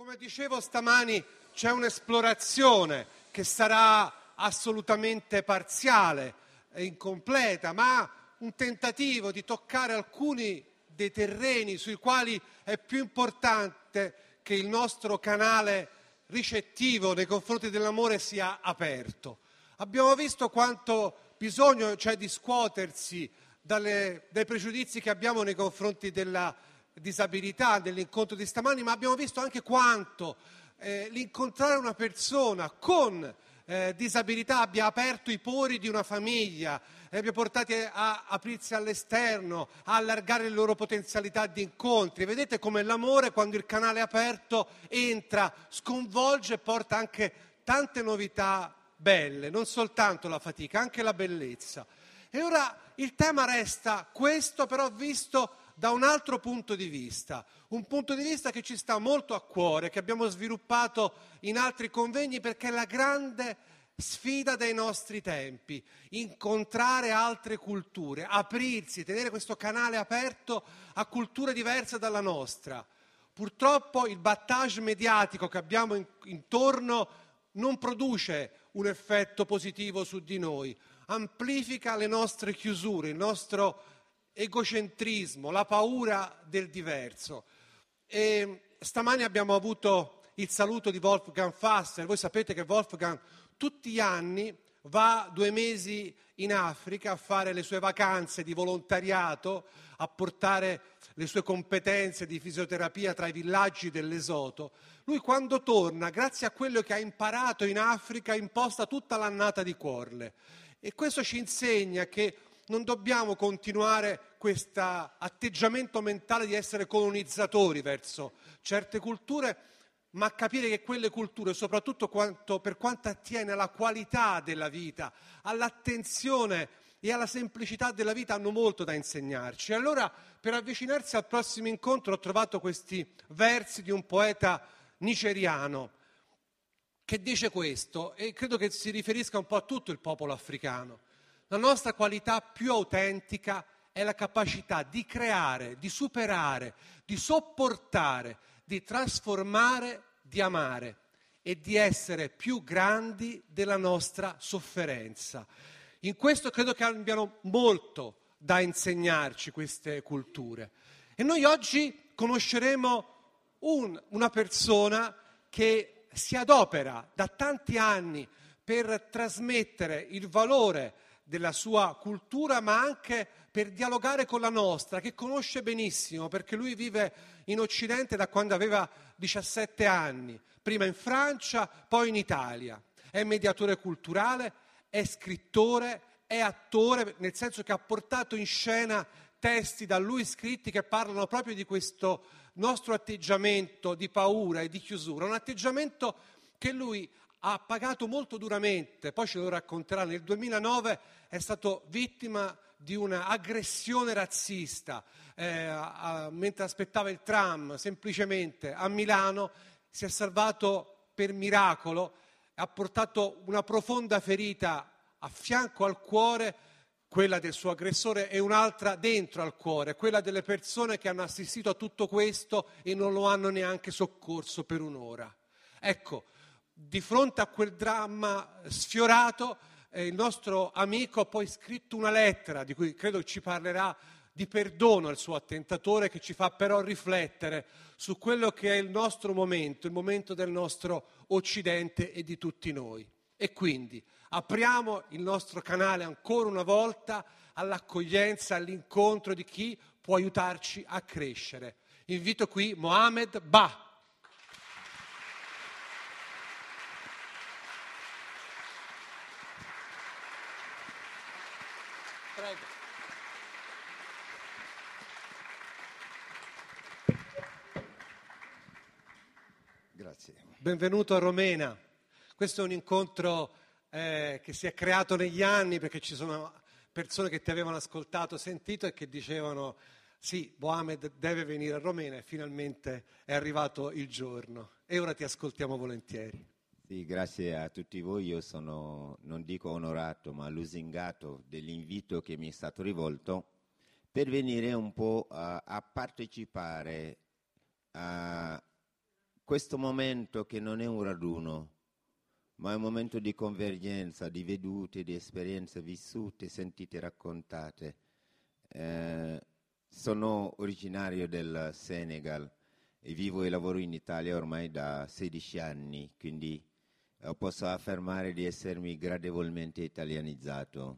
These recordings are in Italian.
Come dicevo stamani, c'è un'esplorazione che sarà assolutamente parziale e incompleta, ma un tentativo di toccare alcuni dei terreni sui quali è più importante che il nostro canale ricettivo nei confronti dell'amore sia aperto. Abbiamo visto quanto bisogno c'è di scuotersi dai pregiudizi che abbiamo nei confronti della disabilità, dell'incontro di stamani, ma abbiamo visto anche quanto l'incontrare una persona con disabilità abbia aperto i pori di una famiglia, li abbia portati a aprirsi all'esterno, a allargare le loro potenzialità di incontri. Vedete come l'amore, quando il canale è aperto, entra, sconvolge e porta anche tante novità belle, non soltanto la fatica, anche la bellezza. E ora il tema resta questo, però visto da un altro punto di vista, un punto di vista che ci sta molto a cuore, che abbiamo sviluppato in altri convegni, perché è la grande sfida dei nostri tempi, incontrare altre culture, aprirsi, tenere questo canale aperto a culture diverse dalla nostra. Purtroppo il battage mediatico che abbiamo intorno non produce un effetto positivo su di noi, amplifica le nostre chiusure, il nostro egocentrismo, la paura del diverso. E stamani abbiamo avuto il saluto di Wolfgang Fassler. Voi sapete che Wolfgang tutti gli anni va 2 mesi in Africa a fare le sue vacanze di volontariato, a portare le sue competenze di fisioterapia tra i villaggi dell'Esoto. Lui quando torna, grazie a quello che ha imparato in Africa, imposta tutta l'annata di Quarle. E questo ci insegna che non dobbiamo continuare questo atteggiamento mentale di essere colonizzatori verso certe culture, ma capire che quelle culture, soprattutto per quanto attiene alla qualità della vita, all'attenzione e alla semplicità della vita, hanno molto da insegnarci. E allora, per avvicinarsi al prossimo incontro, ho trovato questi versi di un poeta nigeriano che dice questo, e credo che si riferisca un po' a tutto il popolo africano. La nostra qualità più autentica è la capacità di creare, di superare, di sopportare, di trasformare, di amare e di essere più grandi della nostra sofferenza. In questo credo che abbiano molto da insegnarci queste culture. E noi oggi conosceremo una persona che si adopera da tanti anni per trasmettere il valore della sua cultura, ma anche per dialogare con la nostra, che conosce benissimo, perché lui vive in Occidente da quando aveva 17 anni, prima in Francia, poi in Italia. È mediatore culturale, è scrittore, è attore, nel senso che ha portato in scena testi da lui scritti che parlano proprio di questo nostro atteggiamento di paura e di chiusura, un atteggiamento che lui ha pagato molto duramente. Poi ce lo racconterà. Nel 2009 è stato vittima di un'aggressione razzista mentre aspettava il tram, semplicemente a Milano. Si è salvato per miracolo, ha portato una profonda ferita a fianco al cuore, quella del suo aggressore, e un'altra dentro al cuore, quella delle persone che hanno assistito a tutto questo e non lo hanno neanche soccorso per un'ora. Ecco, di fronte a quel dramma sfiorato, il nostro amico ha poi scritto una lettera, di cui credo ci parlerà, di perdono al suo attentatore, che ci fa però riflettere su quello che è il nostro momento, il momento del nostro Occidente e di tutti noi. E quindi apriamo il nostro canale ancora una volta all'accoglienza, all'incontro di chi può aiutarci a crescere. Invito qui Mohamed Ba. Prego. Grazie. Benvenuto a Romena. Questo è un incontro che si è creato negli anni, perché ci sono persone che ti avevano ascoltato, sentito e che dicevano sì, Mohamed deve venire a Romena, e finalmente è arrivato il giorno. E ora ti ascoltiamo volentieri. Sì, grazie a tutti voi. Io sono, non dico onorato, ma lusingato dell'invito che mi è stato rivolto per venire un po' a partecipare a questo momento che non è un raduno, ma è un momento di convergenza, di vedute, di esperienze vissute, sentite, raccontate. Sono originario del Senegal e vivo e lavoro in Italia ormai da 16 anni, quindi posso affermare di essermi gradevolmente italianizzato.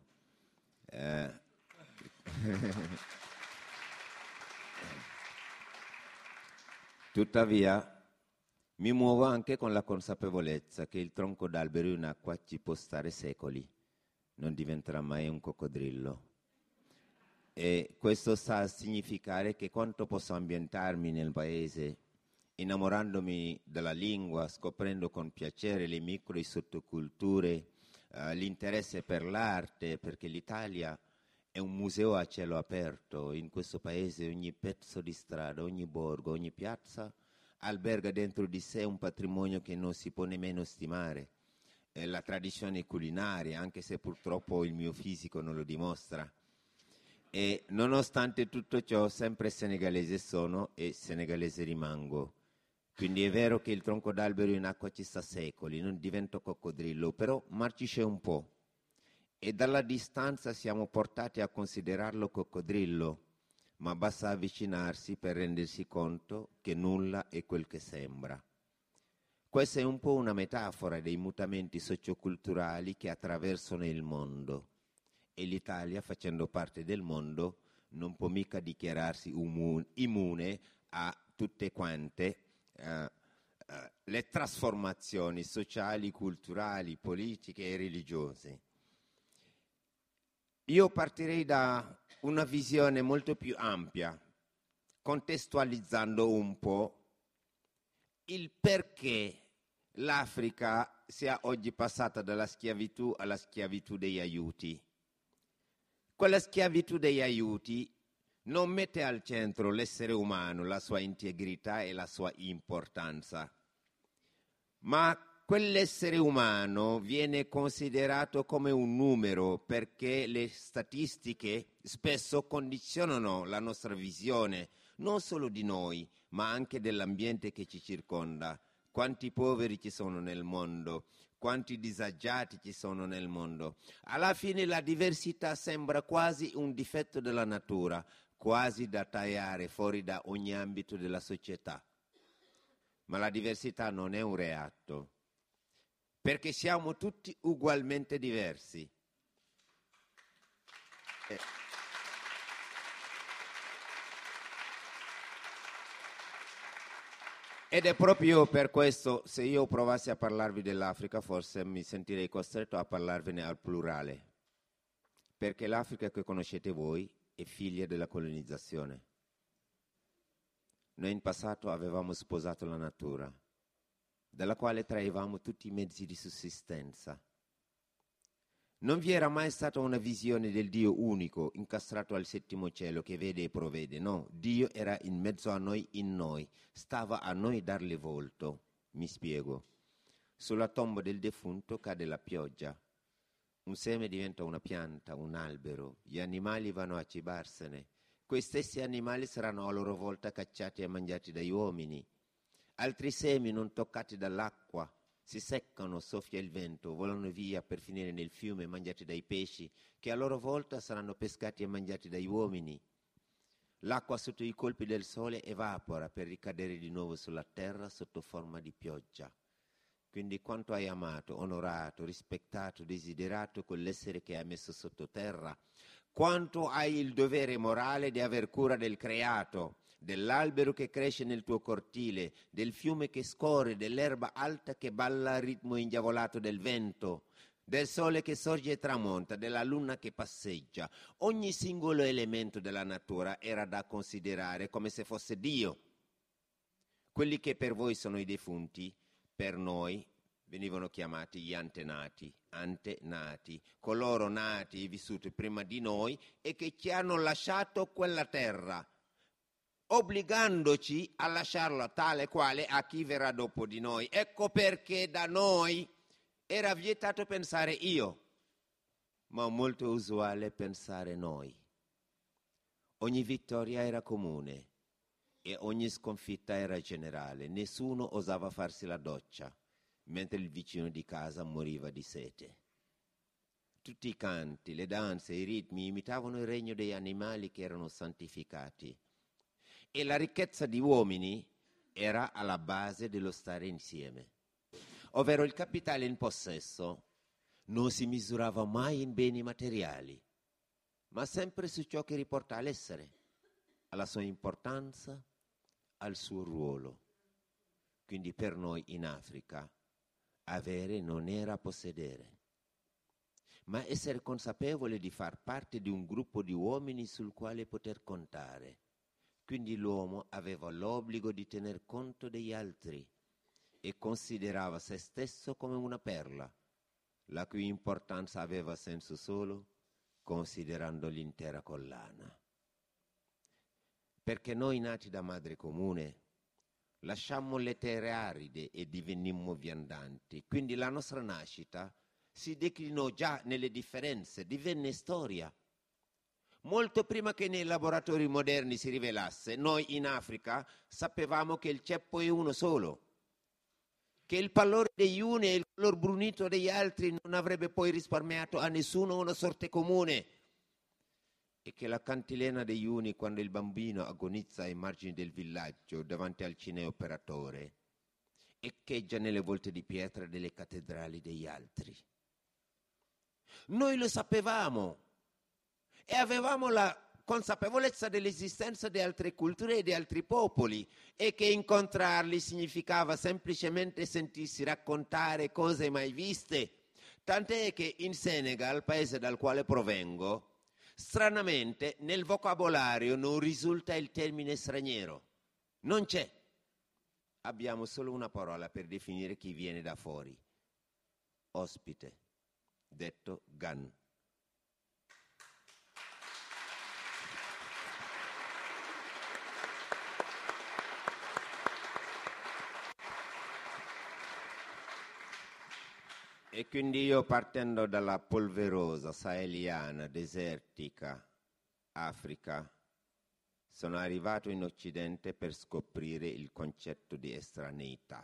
Tuttavia, mi muovo anche con la consapevolezza che il tronco d'albero in acqua ci può stare secoli, non diventerà mai un coccodrillo. E questo sta a significare che quanto posso ambientarmi nel paese, innamorandomi della lingua, scoprendo con piacere le micro e sottoculture, l'interesse per l'arte, perché l'Italia è un museo a cielo aperto. In questo paese ogni pezzo di strada, ogni borgo, ogni piazza alberga dentro di sé un patrimonio che non si può nemmeno stimare. La tradizione culinaria, anche se purtroppo il mio fisico non lo dimostra. E nonostante tutto ciò, sempre senegalese sono e senegalese rimango. Quindi è vero che il tronco d'albero in acqua ci sta secoli, non divento coccodrillo, però marcisce un po'. E dalla distanza siamo portati a considerarlo coccodrillo, ma basta avvicinarsi per rendersi conto che nulla è quel che sembra. Questa è un po' una metafora dei mutamenti socioculturali che attraversano il mondo. E l'Italia, facendo parte del mondo, non può mica dichiararsi immune a tutte quante le trasformazioni sociali, culturali, politiche e religiose. Io partirei da una visione molto più ampia, contestualizzando un po' il perché l'Africa sia oggi passata dalla schiavitù alla schiavitù degli aiuti. Quella schiavitù degli aiuti non mette al centro l'essere umano, la sua integrità e la sua importanza, ma quell'essere umano viene considerato come un numero perché le statistiche spesso condizionano la nostra visione, non solo di noi, ma anche dell'ambiente che ci circonda. Quanti poveri ci sono nel mondo? Quanti disagiati ci sono nel mondo? Alla fine la diversità sembra quasi un difetto della natura, quasi da tagliare fuori da ogni ambito della società. Ma la diversità non è un reato, perché siamo tutti ugualmente diversi. Ed è proprio per questo, se io provassi a parlarvi dell'Africa, forse mi sentirei costretto a parlarvene al plurale, perché l'Africa che conoscete voi è figlia della colonizzazione. Noi in passato avevamo sposato la natura, dalla quale traevamo tutti i mezzi di sussistenza. Non vi era mai stata una visione del Dio unico, incastrato al settimo cielo, che vede e provvede. No, Dio era in mezzo a noi, in noi. Stava a noi darle volto. Mi spiego. Sulla tomba del defunto cade la pioggia. Un seme diventa una pianta, un albero. Gli animali vanno a cibarsene. Quei stessi animali saranno a loro volta cacciati e mangiati dagli uomini. Altri semi non toccati dall'acqua si seccano, soffia il vento, volano via per finire nel fiume mangiati dai pesci, che a loro volta saranno pescati e mangiati dagli uomini. L'acqua sotto i colpi del sole evapora per ricadere di nuovo sulla terra sotto forma di pioggia. Quindi quanto hai amato, onorato, rispettato, desiderato quell'essere che hai messo sottoterra, quanto hai il dovere morale di aver cura del creato, dell'albero che cresce nel tuo cortile, del fiume che scorre, dell'erba alta che balla al ritmo indiavolato del vento, del sole che sorge e tramonta, della luna che passeggia. Ogni singolo elemento della natura era da considerare come se fosse Dio. Quelli che per voi sono i defunti, per noi venivano chiamati gli antenati, coloro nati e vissuti prima di noi e che ci hanno lasciato quella terra, obbligandoci a lasciarla tale quale a chi verrà dopo di noi. Ecco perché da noi era vietato pensare io, ma molto usuale pensare noi. Ogni vittoria era comune e ogni sconfitta era generale. Nessuno osava farsi la doccia, mentre il vicino di casa moriva di sete. Tutti i canti, le danze, i ritmi imitavano il regno degli animali che erano santificati. E la ricchezza di uomini era alla base dello stare insieme. Ovvero il capitale in possesso non si misurava mai in beni materiali, ma sempre su ciò che riporta all'essere, alla sua importanza, al suo ruolo. Quindi per noi in Africa avere non era possedere, ma essere consapevole di far parte di un gruppo di uomini sul quale poter contare. Quindi l'uomo aveva l'obbligo di tener conto degli altri e considerava se stesso come una perla, la cui importanza aveva senso solo considerando l'intera collana. Perché noi nati da madre comune lasciammo le terre aride e divennimmo viandanti, quindi la nostra nascita si declinò già nelle differenze, divenne storia. Molto prima che nei laboratori moderni si rivelasse, noi in Africa sapevamo che il ceppo è uno solo, che il pallore degli uni e il color brunito degli altri non avrebbe poi risparmiato a nessuno una sorte comune, e che la cantilena degli uni quando il bambino agonizza ai margini del villaggio davanti al cineoperatore echeggia nelle volte di pietra delle cattedrali degli altri. Noi lo sapevamo e avevamo la consapevolezza dell'esistenza di altre culture e di altri popoli, e che incontrarli significava semplicemente sentirsi raccontare cose mai viste, tant'è che in Senegal, paese dal quale provengo, stranamente nel vocabolario non risulta il termine straniero, non c'è. Abbiamo solo una parola per definire chi viene da fuori: ospite, detto gan. E quindi io, partendo dalla polverosa, saheliana, desertica Africa, sono arrivato in Occidente per scoprire il concetto di estraneità,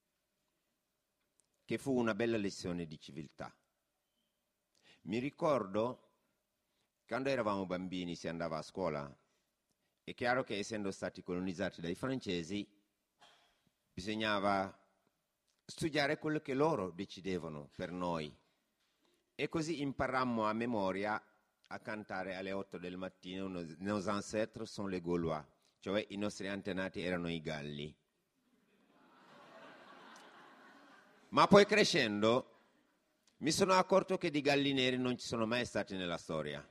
che fu una bella lezione di civiltà. Mi ricordo, quando eravamo bambini, si andava a scuola. È chiaro che, essendo stati colonizzati dai francesi, bisognava studiare quello che loro decidevano per noi, e così imparammo a memoria a cantare alle 8 del mattino Nos ancêtres sont les Gaulois, cioè i nostri antenati erano i Galli. Ma poi crescendo mi sono accorto che di galli neri non ci sono mai stati nella storia.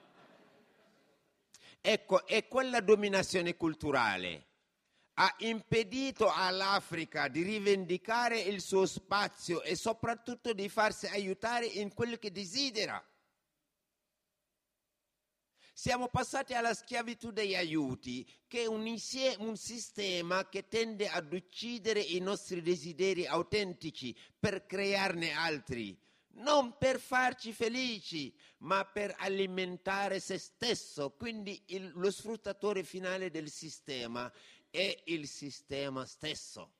Ecco, e quella dominazione culturale ha impedito all'Africa di rivendicare il suo spazio e soprattutto di farsi aiutare in quello che desidera. Siamo passati alla schiavitù degli aiuti, che è un sistema che tende ad uccidere i nostri desideri autentici per crearne altri, non per farci felici, ma per alimentare se stesso. Quindi lo sfruttatore finale del sistema è il sistema stesso.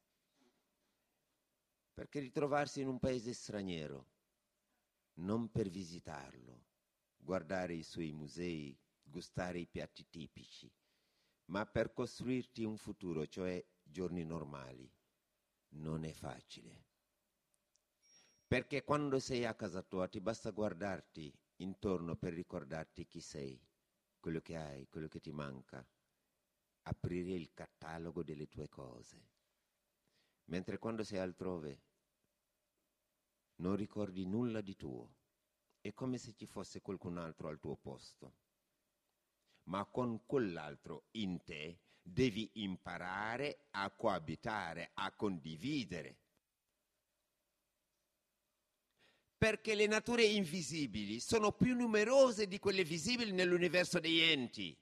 Perché ritrovarsi in un paese straniero, non per visitarlo, guardare i suoi musei, gustare i piatti tipici, ma per costruirti un futuro, cioè giorni normali, non è facile. Perché quando sei a casa tua ti basta guardarti intorno per ricordarti chi sei, quello che hai, quello che ti manca, aprire il catalogo delle tue cose. Mentre quando sei altrove non ricordi nulla di tuo, è come se ci fosse qualcun altro al tuo posto. Ma con quell'altro in te devi imparare a coabitare, a condividere. Perché le nature invisibili sono più numerose di quelle visibili nell'universo degli enti.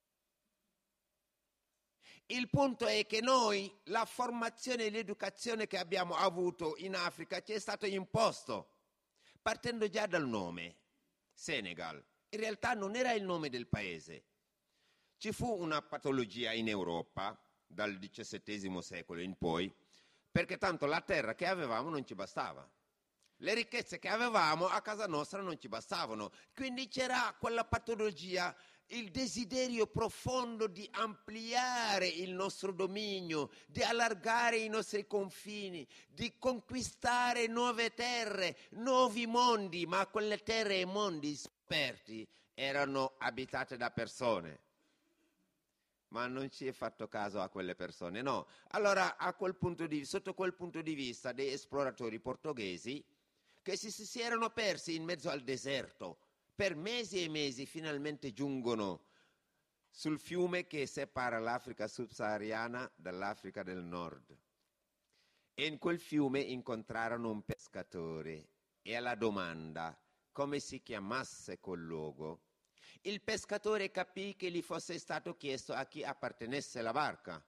Il punto è che noi, la formazione e l'educazione che abbiamo avuto in Africa ci è stato imposto, partendo già dal nome, Senegal. In realtà non era il nome del paese. Ci fu una patologia in Europa dal XVII secolo in poi, perché tanto la terra che avevamo non ci bastava. Le ricchezze che avevamo a casa nostra non ci bastavano, quindi c'era quella patologia, il desiderio profondo di ampliare il nostro dominio, di allargare i nostri confini, di conquistare nuove terre, nuovi mondi, ma quelle terre e mondi scoperti erano abitate da persone. Ma non ci è fatto caso a quelle persone, no. Allora, sotto quel punto di vista, dei esploratori portoghesi che si erano persi in mezzo al deserto per mesi e mesi, finalmente giungono sul fiume che separa l'Africa subsahariana dall'Africa del Nord. E in quel fiume incontrarono un pescatore e alla domanda come si chiamasse quel luogo, il pescatore capì che gli fosse stato chiesto a chi appartenesse la barca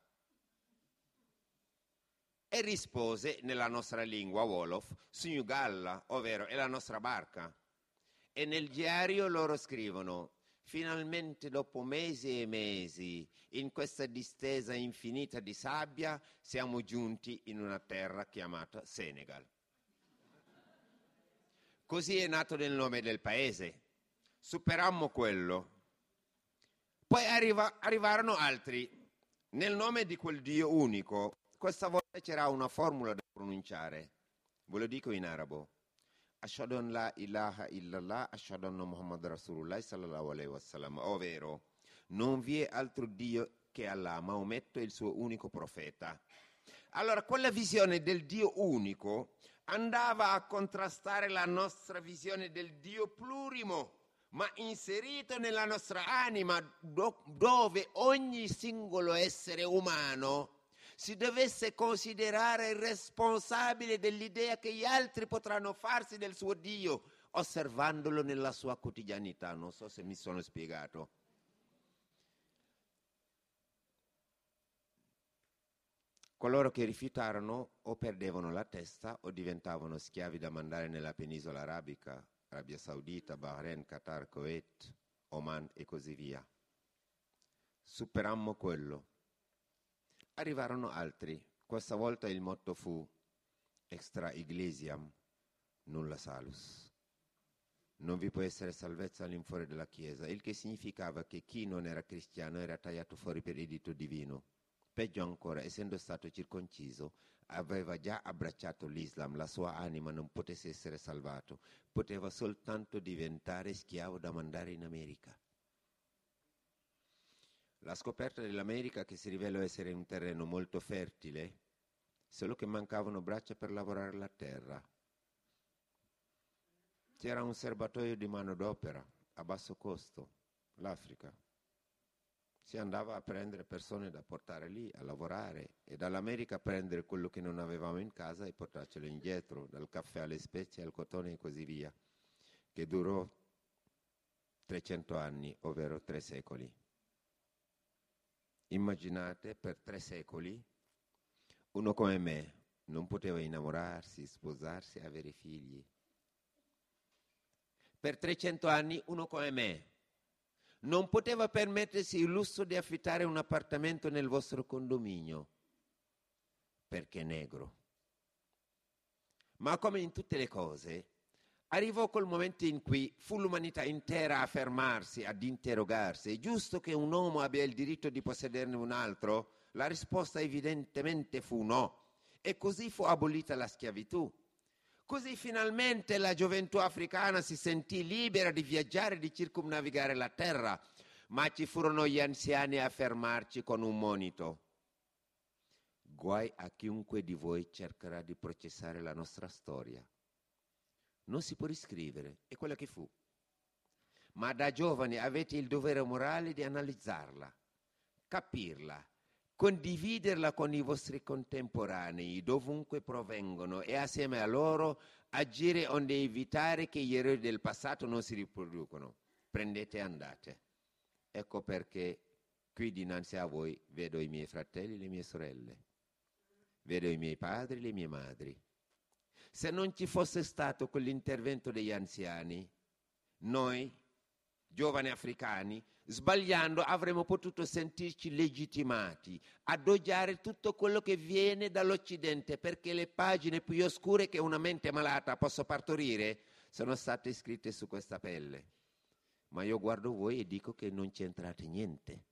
e rispose nella nostra lingua Wolof, Sunyugalla, ovvero è la nostra barca. E nel diario loro scrivono: finalmente dopo mesi e mesi in questa distesa infinita di sabbia siamo giunti in una terra chiamata Senegal. Così è nato il nome del paese. Superammo quello. Poi arrivarono altri. Nel nome di quel Dio unico, questa volta c'era una formula da pronunciare. Ve lo dico in arabo. Ashhadu an la ilaha illallah, ashhadu anna Muhammad Rasulullah sallallahu alaihi wasallam, ovvero non vi è altro Dio che Allah, Maometto è il suo unico profeta. Allora, quella visione del Dio unico andava a contrastare la nostra visione del Dio plurimo, ma inserito nella nostra anima, dove ogni singolo essere umano si dovesse considerare responsabile dell'idea che gli altri potranno farsi del suo Dio, osservandolo nella sua quotidianità. Non so se mi sono spiegato. Coloro che rifiutarono o perdevano la testa o diventavano schiavi da mandare nella penisola arabica, Arabia Saudita, Bahrain, Qatar, Kuwait, Oman e così via. Superammo quello. Arrivarono altri. Questa volta il motto fu extra iglesiam nulla salus. Non vi può essere salvezza all'infuori della Chiesa, il che significava che chi non era cristiano era tagliato fuori per editto divino. Peggio ancora, essendo stato circonciso, aveva già abbracciato l'Islam, la sua anima non potesse essere salvato, poteva soltanto diventare schiavo da mandare in America. La scoperta dell'America, che si rivelò essere un terreno molto fertile, solo che mancavano braccia per lavorare la terra. C'era un serbatoio di manodopera a basso costo, l'Africa. Si andava a prendere persone da portare lì a lavorare e dall'America a prendere quello che non avevamo in casa e portarcelo indietro, dal caffè alle spezie, al cotone e così via, che durò 300 anni, ovvero 3 secoli. Immaginate, per 3 secoli, uno come me non poteva innamorarsi, sposarsi e avere figli. Per 300 anni uno come me non poteva permettersi il lusso di affittare un appartamento nel vostro condominio, perché è negro. Ma come in tutte le cose, arrivò quel momento in cui fu l'umanità intera a fermarsi, ad interrogarsi: è giusto che un uomo abbia il diritto di possederne un altro? La risposta evidentemente fu no. E così fu abolita la schiavitù. Così finalmente la gioventù africana si sentì libera di viaggiare e di circumnavigare la terra, ma ci furono gli anziani a fermarci con un monito. Guai a chiunque di voi cercherà di processare la nostra storia. Non si può riscrivere, è quella che fu. Ma da giovani avete il dovere morale di analizzarla, capirla, condividerla con i vostri contemporanei, dovunque provengono, e assieme a loro agire onde evitare che gli errori del passato non si riproducano. Prendete e andate. Ecco perché qui dinanzi a voi vedo i miei fratelli e le mie sorelle, vedo i miei padri e le mie madri. Se non ci fosse stato quell'intervento degli anziani, noi giovani africani, sbagliando avremmo potuto sentirci legittimati ad odiare tutto quello che viene dall'Occidente, perché le pagine più oscure che una mente malata possa partorire sono state scritte su questa pelle. Ma io guardo voi e dico che non c'entrate niente.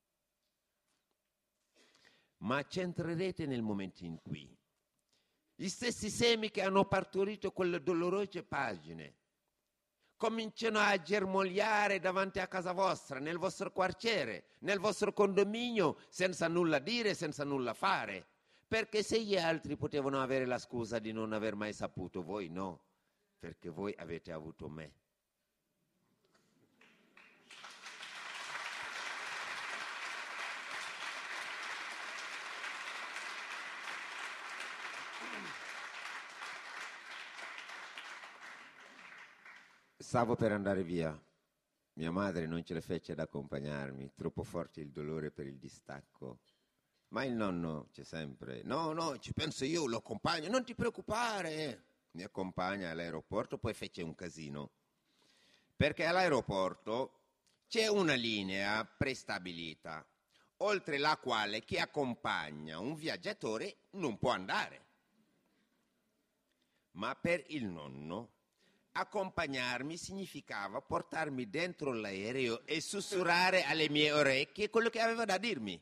Ma c'entrerete nel momento in cui gli stessi semi che hanno partorito quelle dolorose pagine cominciano a germogliare davanti a casa vostra, nel vostro quartiere, nel vostro condominio, senza nulla dire, senza nulla fare. Perché se gli altri potevano avere la scusa di non aver mai saputo, voi no, perché voi avete avuto me. Stavo per andare via. Mia madre non ce la fece ad accompagnarmi, troppo forte il dolore per il distacco. Ma il nonno c'è sempre. No, ci penso io, lo accompagno. Non ti preoccupare. Mi accompagna all'aeroporto, poi fece un casino. Perché all'aeroporto c'è una linea prestabilita, oltre la quale chi accompagna un viaggiatore non può andare. Ma per il nonno accompagnarmi significava portarmi dentro l'aereo e sussurrare alle mie orecchie quello che aveva da dirmi.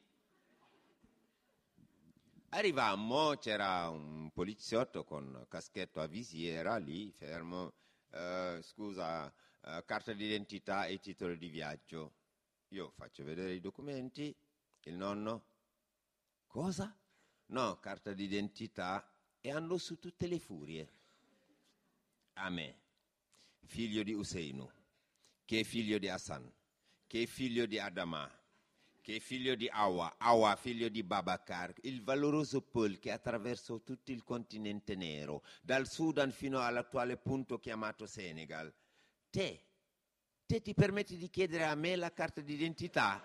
Arrivammo, c'era un poliziotto con caschetto a visiera lì, fermo. Scusa, carta d'identità e titolo di viaggio. Io faccio vedere i documenti, il nonno, cosa? No, carta d'identità, e andò su tutte le furie. A me, figlio di Useinu, che è figlio di Hassan, che è figlio di Adama, che è figlio di Awa figlio di Babacar, il valoroso Paul che attraversò tutto il continente nero, dal Sudan fino all'attuale punto chiamato Senegal. Te ti permetti di chiedere a me la carta d'identità?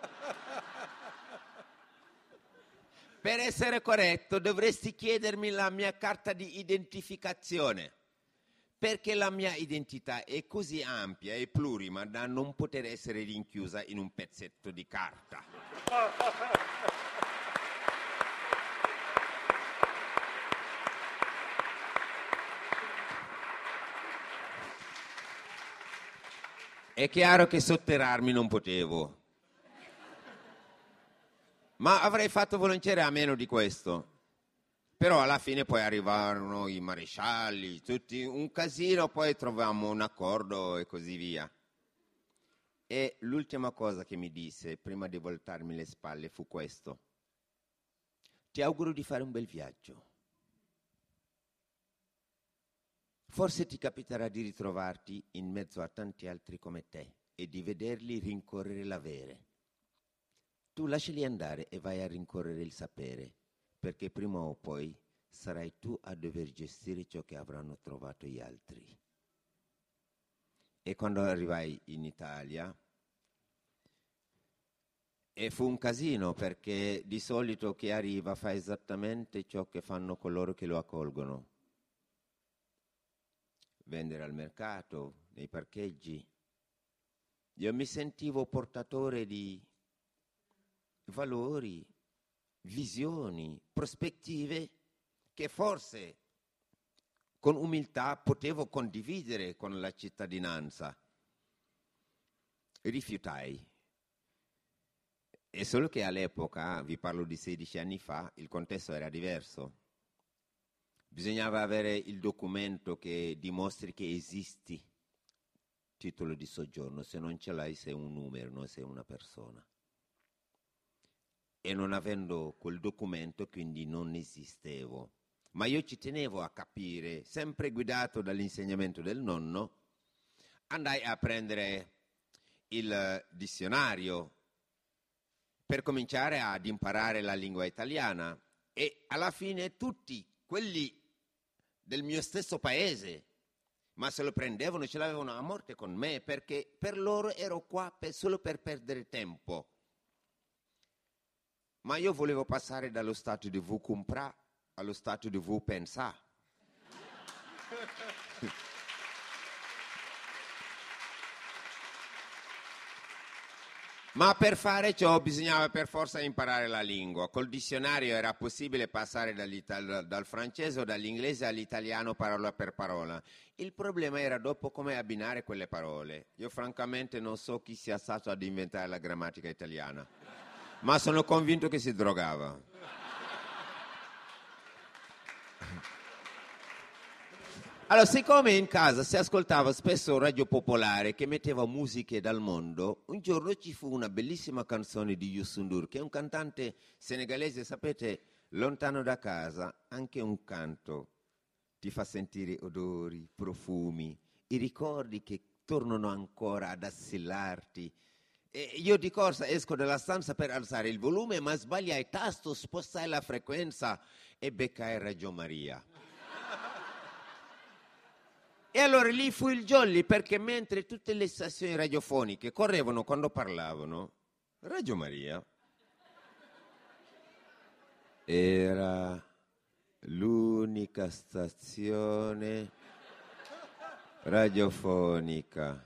Per essere corretto dovresti chiedermi la mia carta di identificazione, perché la mia identità è così ampia e plurima da non poter essere rinchiusa in un pezzetto di carta. È chiaro che sotterrarmi non potevo, ma avrei fatto volentieri a meno di questo. Però alla fine poi arrivarono i marescialli, tutti un casino, poi trovammo un accordo e così via. E l'ultima cosa che mi disse prima di voltarmi le spalle fu questo: ti auguro di fare un bel viaggio. Forse ti capiterà di ritrovarti in mezzo a tanti altri come te e di vederli rincorrere l'avere. Tu lasciali andare e vai a rincorrere il sapere, perché prima o poi sarai tu a dover gestire ciò che avranno trovato gli altri. E quando arrivai in Italia, e fu un casino, perché di solito chi arriva fa esattamente ciò che fanno coloro che lo accolgono. Vendere al mercato, nei parcheggi. Io mi sentivo portatore di valori, visioni, prospettive che forse con umiltà potevo condividere con la cittadinanza. Rifiutai. E solo che all'epoca, vi parlo di 16 anni fa, il contesto era diverso. Bisognava avere il documento che dimostri che esisti, titolo di soggiorno. Se non ce l'hai sei un numero, non sei una persona. E non avendo quel documento, quindi non esistevo. Ma io ci tenevo a capire, sempre guidato dall'insegnamento del nonno, andai a prendere il dizionario per cominciare ad imparare la lingua italiana, e alla fine tutti quelli del mio stesso paese, ma se lo prendevano, ce l'avevano a morte con me, perché per loro ero qua solo per perdere tempo. Ma io volevo passare dallo stato di vous comprà allo stato di vous pensà. Ma per fare ciò bisognava per forza imparare la lingua. Col dizionario era possibile passare dal francese o dall'inglese all'italiano parola per parola. Il problema era dopo come abbinare quelle parole. Io francamente non so chi sia stato ad inventare la grammatica italiana, ma sono convinto che si drogava. Allora, siccome in casa si ascoltava spesso Radio Popolare che metteva musiche dal mondo, un giorno ci fu una bellissima canzone di Youssou N'Dour, che è un cantante senegalese, sapete, lontano da casa, anche un canto ti fa sentire odori, profumi, i ricordi che tornano ancora ad assillarti. E io di corsa esco dalla stanza per alzare il volume, ma sbagliai tasto, spostai la frequenza e beccai Reggio Maria. E allora lì fu il jolly, perché mentre tutte le stazioni radiofoniche correvano quando parlavano, Reggio Maria era l'unica stazione radiofonica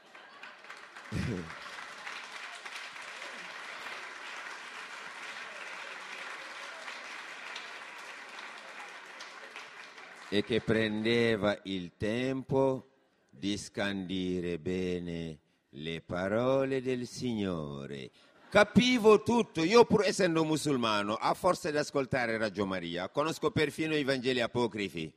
e che prendeva il tempo di scandire bene le parole del Signore. Capivo tutto, io pur essendo musulmano, a forza di ascoltare Reggio Maria, conosco perfino i Vangeli apocrifi.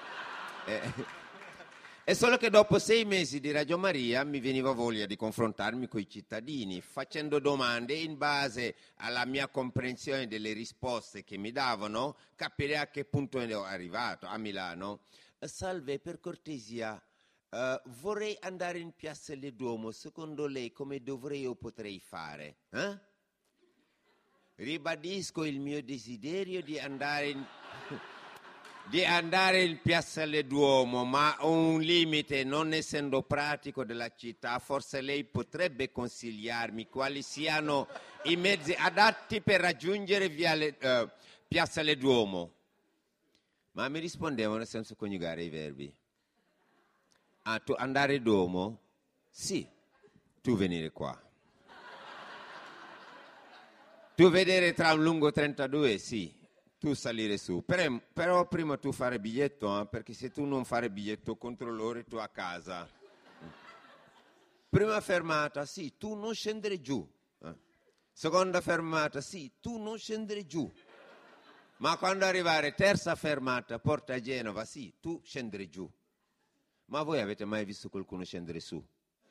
È solo che dopo 6 mesi di Reggio Maria mi veniva voglia di confrontarmi con i cittadini, facendo domande in base alla mia comprensione delle risposte che mi davano, capire a che punto ero arrivato a Milano. Salve, per cortesia, vorrei andare in Piazza del Duomo, secondo lei come dovrei o potrei fare? Ribadisco il mio desiderio di andare in Piazza del Duomo, ma ho un limite, non essendo pratico della città. Forse lei potrebbe consigliarmi quali siano i mezzi adatti per raggiungere Piazza del Duomo. Ma mi rispondevano senza coniugare i verbi. Tu andare Duomo? Sì. Tu venire qua. Tu vedere tram lungo 32? Sì. Tu salire su, però prima tu fare biglietto, perché se tu non fare biglietto controllore tu a casa. Prima fermata, sì, tu non scendere giù. Seconda fermata, sì, tu non scendere giù. Ma quando arrivare terza fermata, Porta Genova, sì, tu scendere giù. Ma voi avete mai visto qualcuno scendere su?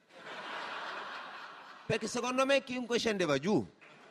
Perché secondo me chiunque scendeva giù.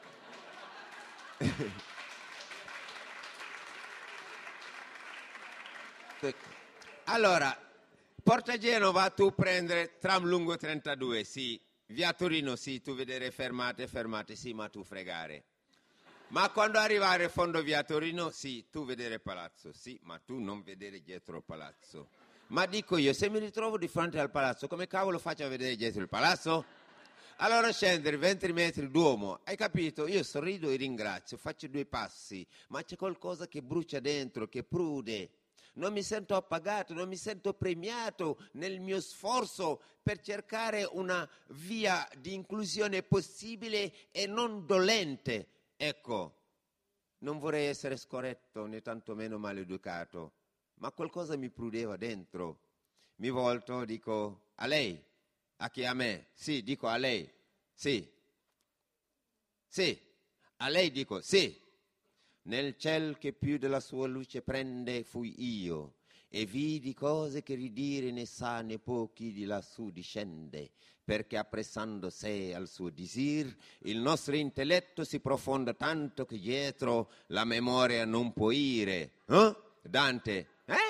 Allora, Porta Genova tu prendere tram lungo 32, sì. Via Torino, sì, tu vedere fermate, sì, ma tu fregare. Ma quando arrivare fondo via Torino, sì, tu vedere palazzo, sì, ma tu non vedere dietro il palazzo. Ma dico io, se mi ritrovo di fronte al palazzo, come cavolo faccio a vedere dietro il palazzo? Allora scendere 20 metri Duomo, hai capito? Io sorrido e ringrazio, faccio 2 passi, ma c'è qualcosa che brucia dentro, che prude. Non mi sento appagato, non mi sento premiato nel mio sforzo per cercare una via di inclusione possibile e non dolente. Ecco, non vorrei essere scorretto né tantomeno maleducato, ma qualcosa mi prudeva dentro. Mi volto, dico, a lei? A chi? A me? Sì, dico a lei. Sì. Sì. A lei dico sì. Nel ciel che più della sua luce prende fui io, e vidi cose che ridire ne sa né può chi di lassù discende, perché appressando sé al suo disir, il nostro intelletto si profonda tanto che dietro la memoria non può ire. Dante?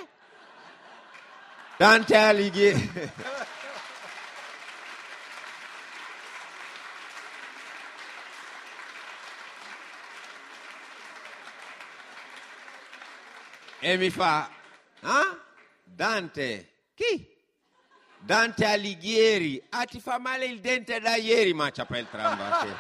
Dante Alighieri. E mi fa, Dante, chi? Dante Alighieri. Ti fa male il dente da ieri, ma c'ha il tram.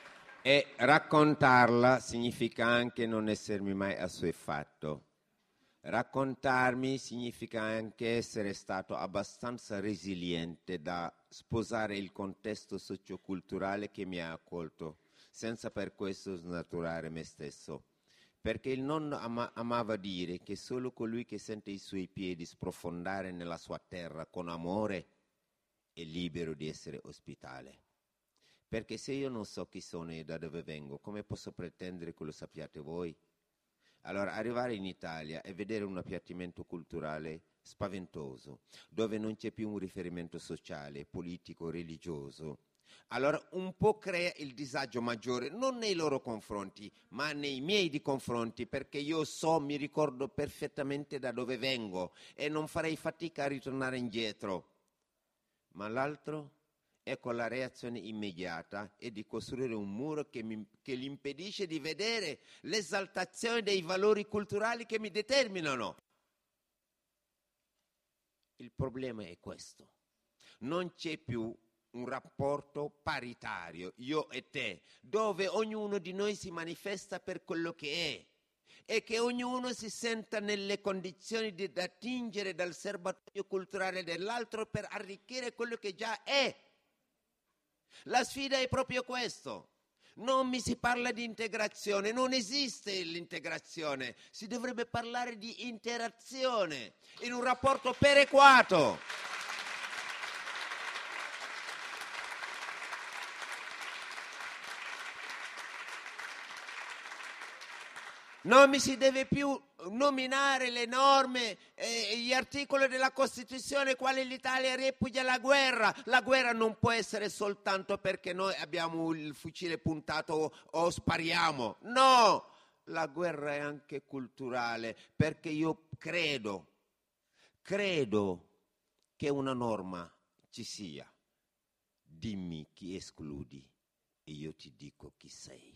E raccontarla significa anche non essermi mai assuefatto. Raccontarmi significa anche essere stato abbastanza resiliente da sposare il contesto socioculturale che mi ha accolto, senza per questo snaturare me stesso. Perché il nonno amava dire che solo colui che sente i suoi piedi sprofondare nella sua terra con amore è libero di essere ospitale. Perché se io non so chi sono e da dove vengo, come posso pretendere che lo sappiate voi? Allora, arrivare in Italia e vedere un appiattimento culturale spaventoso, dove non c'è più un riferimento sociale, politico, religioso, allora un po' crea il disagio maggiore, non nei loro confronti, ma nei miei di confronti, perché io mi ricordo perfettamente da dove vengo e non farei fatica a ritornare indietro. Ma l'altro? Ecco, la reazione immediata è di costruire un muro che gli impedisce di vedere l'esaltazione dei valori culturali che mi determinano. Il problema è questo. Non c'è più un rapporto paritario, io e te, dove ognuno di noi si manifesta per quello che è e che ognuno si senta nelle condizioni di attingere dal serbatoio culturale dell'altro per arricchire quello che già è. La sfida è proprio questo. Non mi si parla di integrazione, non esiste l'integrazione, si dovrebbe parlare di interazione in un rapporto perequato. Non mi si deve più nominare le norme e gli articoli della Costituzione quali l'Italia repudia la guerra. La guerra non può essere soltanto perché noi abbiamo il fucile puntato o spariamo. No, la guerra è anche culturale, perché io credo che una norma ci sia. Dimmi chi escludi e io ti dico chi sei.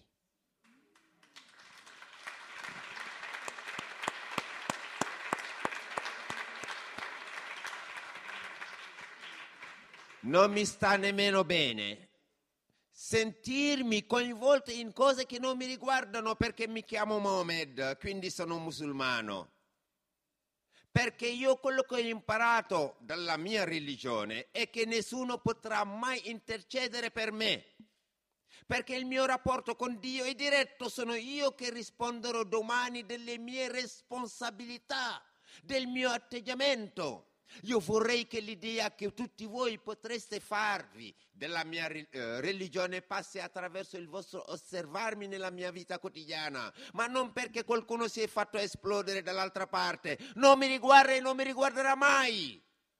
Non mi sta nemmeno bene sentirmi coinvolto in cose che non mi riguardano, perché mi chiamo Mohammed, quindi sono musulmano. Perché io quello che ho imparato dalla mia religione è che nessuno potrà mai intercedere per me. Perché il mio rapporto con Dio è diretto, sono io che risponderò domani delle mie responsabilità, del mio atteggiamento. Io vorrei che l'idea che tutti voi potreste farvi della mia religione passi attraverso il vostro osservarmi nella mia vita quotidiana, ma non perché qualcuno si è fatto esplodere dall'altra parte. Non mi riguarda e non mi riguarderà mai.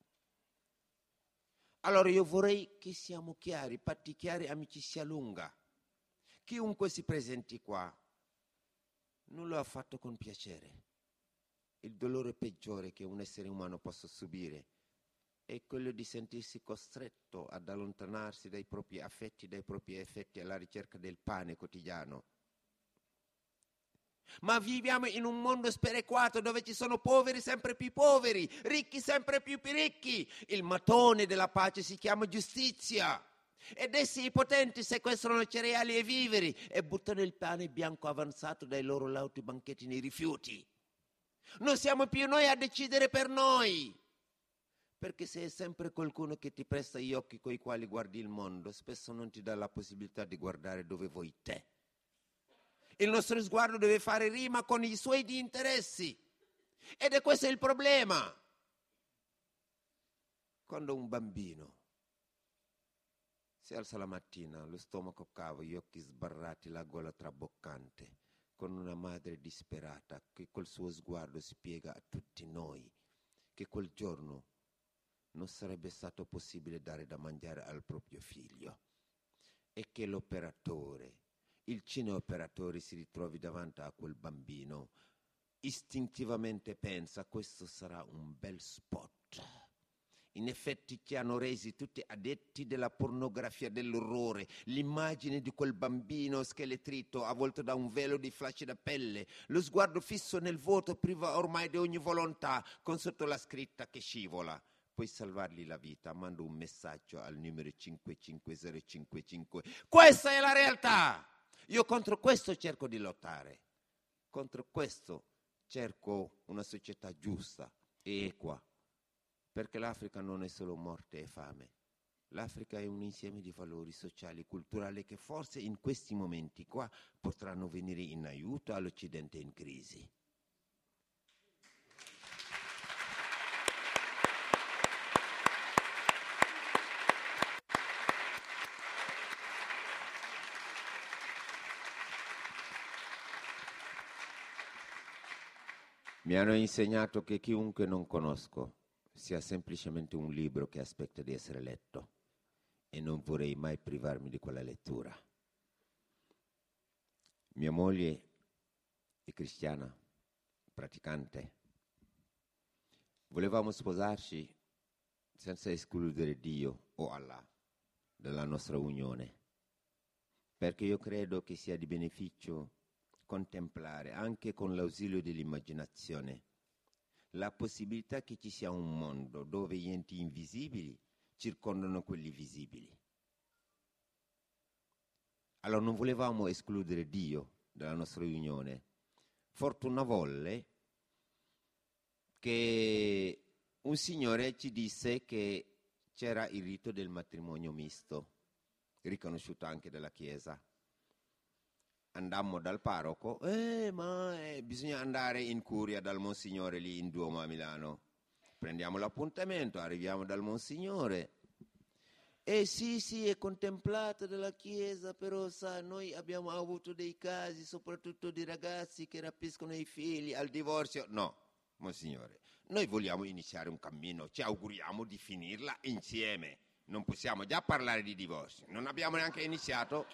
Allora io vorrei che siamo chiari, patti chiari, amicizia lunga. Chiunque si presenti qua non lo ha fatto con piacere. Il dolore peggiore che un essere umano possa subire è quello di sentirsi costretto ad allontanarsi dai propri affetti, dai propri effetti alla ricerca del pane quotidiano. Ma viviamo in un mondo sperequato dove ci sono poveri sempre più poveri, ricchi sempre più ricchi. Il mattone della pace si chiama giustizia. Ed essi i potenti sequestrano cereali e viveri e buttano il pane bianco avanzato dai loro lauti banchetti nei rifiuti. Non siamo più noi a decidere per noi, perché se è sempre qualcuno che ti presta gli occhi coi quali guardi il mondo, spesso non ti dà la possibilità di guardare dove vuoi te. Il nostro sguardo deve fare rima con i suoi di interessi, ed è questo il problema. Quando un bambino si alza la mattina, lo stomaco cavo, gli occhi sbarrati, la gola traboccante, con una madre disperata che col suo sguardo spiega a tutti noi che quel giorno non sarebbe stato possibile dare da mangiare al proprio figlio e che l'operatore, il cineoperatore, si ritrovi davanti a quel bambino, istintivamente pensa: questo sarà un bel spot. In effetti ci hanno resi tutti addetti della pornografia dell'orrore, l'immagine di quel bambino scheletrito avvolto da un velo di flaccida pelle, lo sguardo fisso nel vuoto, priva ormai di ogni volontà, con sotto la scritta che scivola. Puoi salvargli la vita, mando un messaggio al numero 55055. Questa è la realtà! Io contro questo cerco di lottare, contro questo cerco una società giusta e equa, perché l'Africa non è solo morte e fame. L'Africa è un insieme di valori sociali e culturali che forse in questi momenti qua potranno venire in aiuto all'Occidente in crisi. Mi hanno insegnato che chiunque non conosco sia semplicemente un libro che aspetta di essere letto e non vorrei mai privarmi di quella lettura. Mia moglie è cristiana, praticante. Volevamo sposarci senza escludere Dio o Allah dalla nostra unione, perché io credo che sia di beneficio contemplare, anche con l'ausilio dell'immaginazione, la possibilità che ci sia un mondo dove gli enti invisibili circondano quelli visibili. Allora non volevamo escludere Dio dalla nostra unione. Fortuna volle che un signore ci disse che c'era il rito del matrimonio misto, riconosciuto anche dalla Chiesa. Andammo dal parroco, bisogna andare in curia dal Monsignore lì in Duomo a Milano. Prendiamo l'appuntamento, arriviamo dal Monsignore. Sì, è contemplato dalla Chiesa, però sa, noi abbiamo avuto dei casi, soprattutto di ragazzi che rapiscono i figli al divorzio. No, Monsignore, noi vogliamo iniziare un cammino, ci auguriamo di finirla insieme. Non possiamo già parlare di divorzio, non abbiamo neanche iniziato.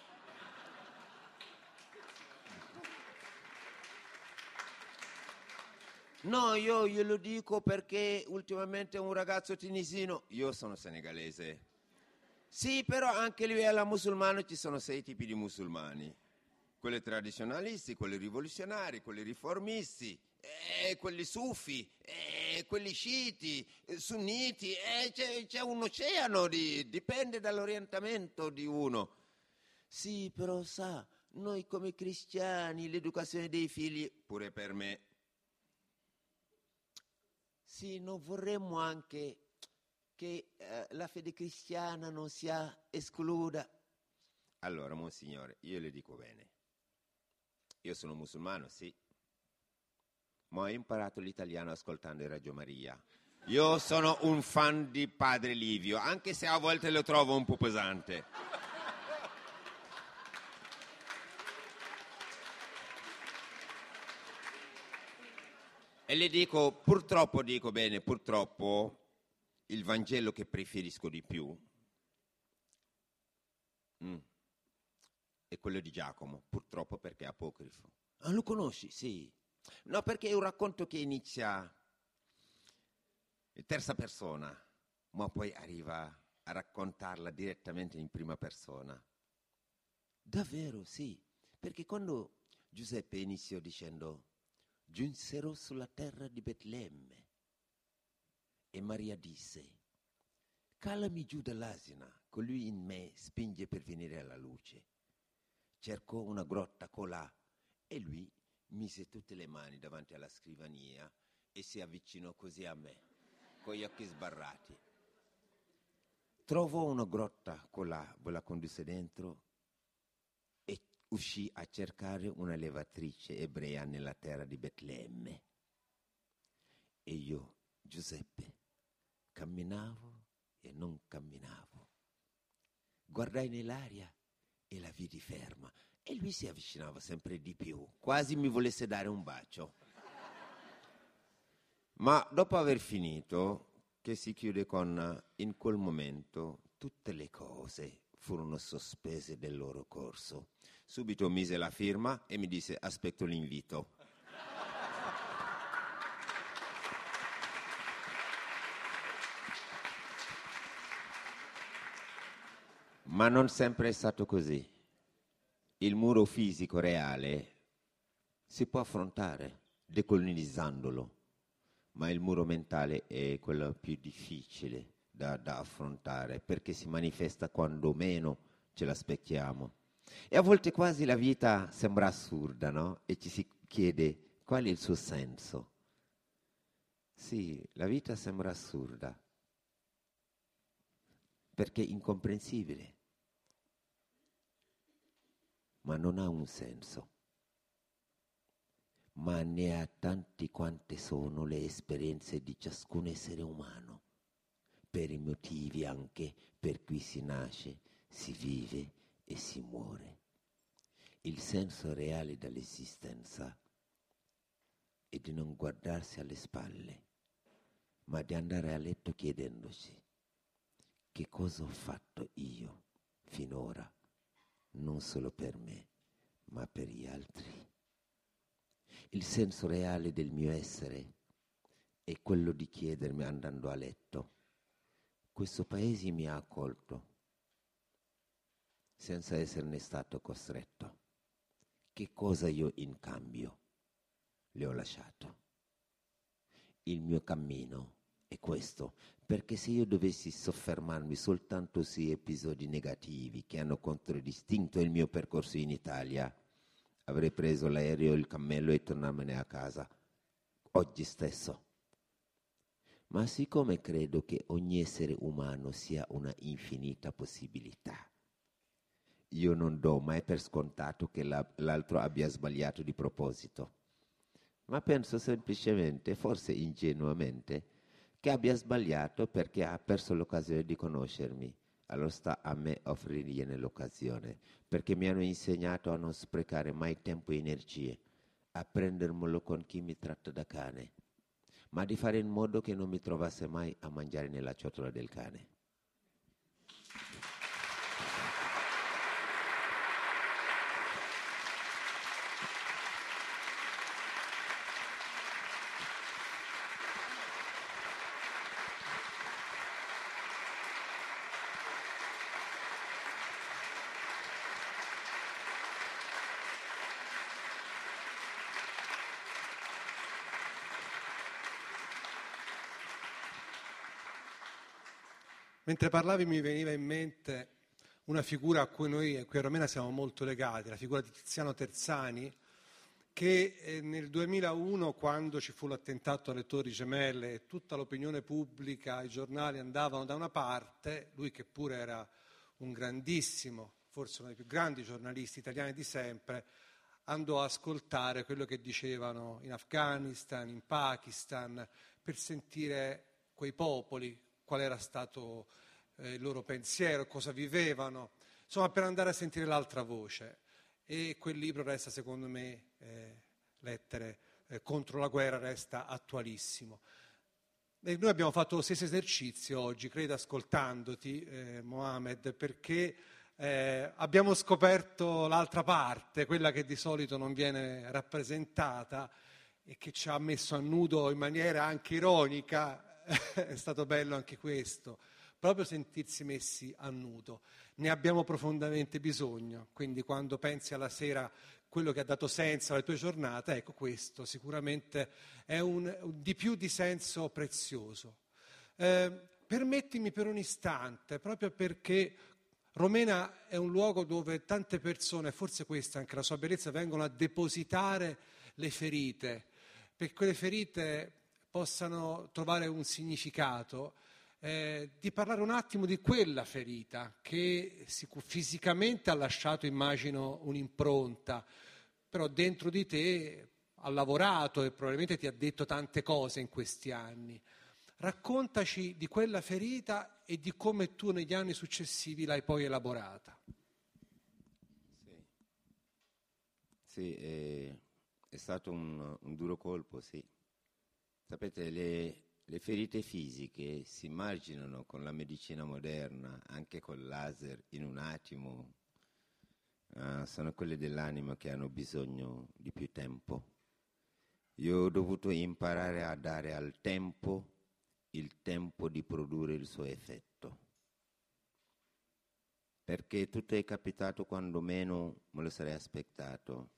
No, io glielo dico perché ultimamente un ragazzo tunisino, io sono senegalese, sì, però anche a livello musulmano ci sono 6 tipi di musulmani, quelli tradizionalisti, quelli rivoluzionari, quelli riformisti, quelli sufi, quelli sciiti, sunniti, c'è un oceano, dipende dall'orientamento di uno. Sì, però sa, noi come cristiani, l'educazione dei figli, pure per me, sì, non vorremmo anche che la fede cristiana non sia esclusa. Allora, Monsignore, io le dico bene. Io sono musulmano, sì, ma ho imparato l'italiano ascoltando Radio Maria. Io sono un fan di Padre Livio, anche se a volte lo trovo un po' pesante. E le dico, purtroppo, il Vangelo che preferisco di più è quello di Giacomo, purtroppo perché è apocrifo. Ah, lo conosci? Sì. No, perché è un racconto che inizia in terza persona, ma poi arriva a raccontarla direttamente in prima persona. Davvero, sì, perché quando Giuseppe iniziò dicendo giunsero sulla terra di Betlemme e Maria disse calami giù dall'asina, colui in me spinge per venire alla luce. Cercò una grotta colà e lui mise tutte le mani davanti alla scrivania e si avvicinò così a me, con gli occhi sbarrati. Trovò una grotta colà, ve la condusse dentro e uscì a cercare una levatrice ebrea nella terra di Betlemme. E io, Giuseppe, camminavo e non camminavo. Guardai nell'aria e la vidi ferma e lui si avvicinava sempre di più, quasi mi volesse dare un bacio. Ma dopo aver finito, che si chiude con in quel momento tutte le cose furono sospese del loro corso. Subito mise la firma e mi disse aspetto l'invito. Ma non sempre è stato così. Il muro fisico reale si può affrontare decolonizzandolo, ma il muro mentale è quello più difficile da affrontare perché si manifesta quando meno ce l'aspettiamo. E a volte quasi la vita sembra assurda, no? E ci si chiede Qual è il suo senso? Sì, la vita sembra assurda, perché è incomprensibile, ma non ha un senso. Ma ne ha tanti quante sono le esperienze di ciascun essere umano, per i motivi anche per cui si nasce, si vive e si muore. Il senso reale dell'esistenza è di non guardarsi alle spalle, ma di andare a letto chiedendosi: che cosa ho fatto io finora, non solo per me, ma per gli altri. Il senso reale del mio essere è quello di chiedermi andando a letto: questo paese mi ha accolto senza esserne stato costretto. Che cosa io in cambio le ho lasciato? Il mio cammino è questo, perché se io dovessi soffermarmi soltanto su episodi negativi che hanno contraddistinto il mio percorso in Italia, avrei preso l'aereo, il cammello e tornarmene a casa, oggi stesso. Ma siccome credo che ogni essere umano sia una infinita possibilità, io non do mai per scontato che l'altro abbia sbagliato di proposito, ma penso semplicemente, forse ingenuamente, che abbia sbagliato perché ha perso l'occasione di conoscermi. Allora sta a me offrirgliene l'occasione, perché mi hanno insegnato a non sprecare mai tempo e energie, a prendermelo con chi mi tratta da cane, ma di fare in modo che non mi trovasse mai a mangiare nella ciotola del cane. Mentre parlavi mi veniva in mente una figura a cui noi qui a Romena siamo molto legati, la figura di Tiziano Terzani, che nel 2001, quando ci fu l'attentato alle Torri Gemelle e tutta l'opinione pubblica, i giornali andavano da una parte, lui che pure era un grandissimo, forse uno dei più grandi giornalisti italiani di sempre, andò a ascoltare quello che dicevano in Afghanistan, in Pakistan, per sentire quei popoli, qual era stato il loro pensiero, cosa vivevano, insomma per andare a sentire l'altra voce. E quel libro resta, secondo me, Lettere contro la guerra, resta attualissimo. E noi abbiamo fatto lo stesso esercizio oggi, credo, ascoltandoti, Mohamed, perché abbiamo scoperto l'altra parte, quella che di solito non viene rappresentata e che ci ha messo a nudo in maniera anche ironica. È stato bello anche questo, proprio sentirsi messi a nudo. Ne abbiamo profondamente bisogno, quindi quando pensi alla sera quello che ha dato senso alle tue giornate, ecco, questo sicuramente è un di più di senso prezioso. Permettimi per un istante, proprio perché Romena è un luogo dove tante persone, forse questa è anche la sua bellezza, vengono a depositare le ferite, perché quelle ferite possano trovare un significato, di parlare un attimo di quella ferita che fisicamente ha lasciato, immagino, un'impronta, però dentro di te ha lavorato e probabilmente ti ha detto tante cose in questi anni. Raccontaci di quella ferita e di come tu negli anni successivi l'hai poi elaborata. Sì, è stato un duro colpo, sì. Sapete, le ferite fisiche si marginano con la medicina moderna, anche col laser, in un attimo. Sono quelle dell'anima che hanno bisogno di più tempo. Io ho dovuto imparare a dare al tempo il tempo di produrre il suo effetto. Perché tutto è capitato quando meno me lo sarei aspettato.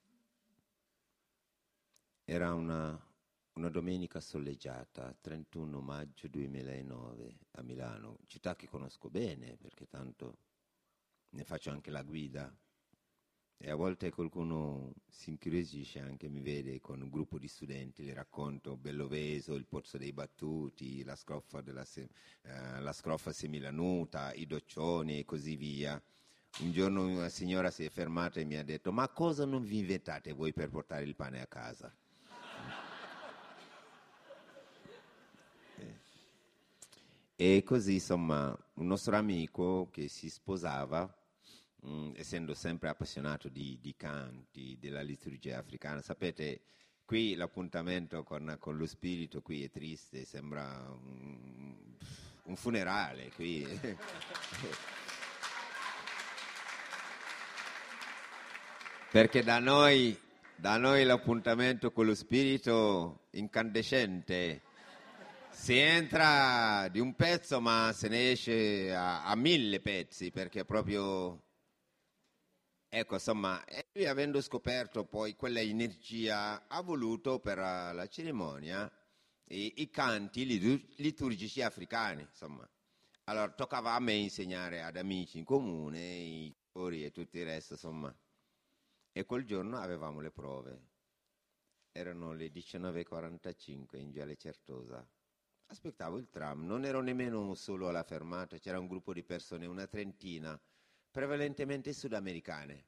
Era una domenica soleggiata, 31 maggio 2009 a Milano, città che conosco bene perché tanto ne faccio anche la guida. E a volte qualcuno si incuriosisce anche, mi vede con un gruppo di studenti, le racconto Belloveso, il Pozzo dei Battuti, la scroffa semilanuta, i doccioni e così via. Un giorno una signora si è fermata e mi ha detto: ma cosa non vi inventate voi per portare il pane a casa? E così, insomma, un nostro amico che si sposava, essendo sempre appassionato di canti, della liturgia africana, sapete, qui l'appuntamento con lo spirito qui è triste, sembra un funerale qui. Perché da noi l'appuntamento con lo spirito incandescente, si entra di un pezzo ma se ne esce a 1000 pezzi, perché proprio, ecco, insomma, e lui, avendo scoperto poi quella energia, ha voluto per la cerimonia i canti liturgici africani, insomma. Allora toccava a me insegnare ad amici in comune i cori e tutto il resto, insomma. E quel giorno avevamo le prove. Erano le 19:45 in Viale Certosa. Aspettavo il tram, non ero nemmeno solo alla fermata, c'era un gruppo di persone, una trentina, prevalentemente sudamericane.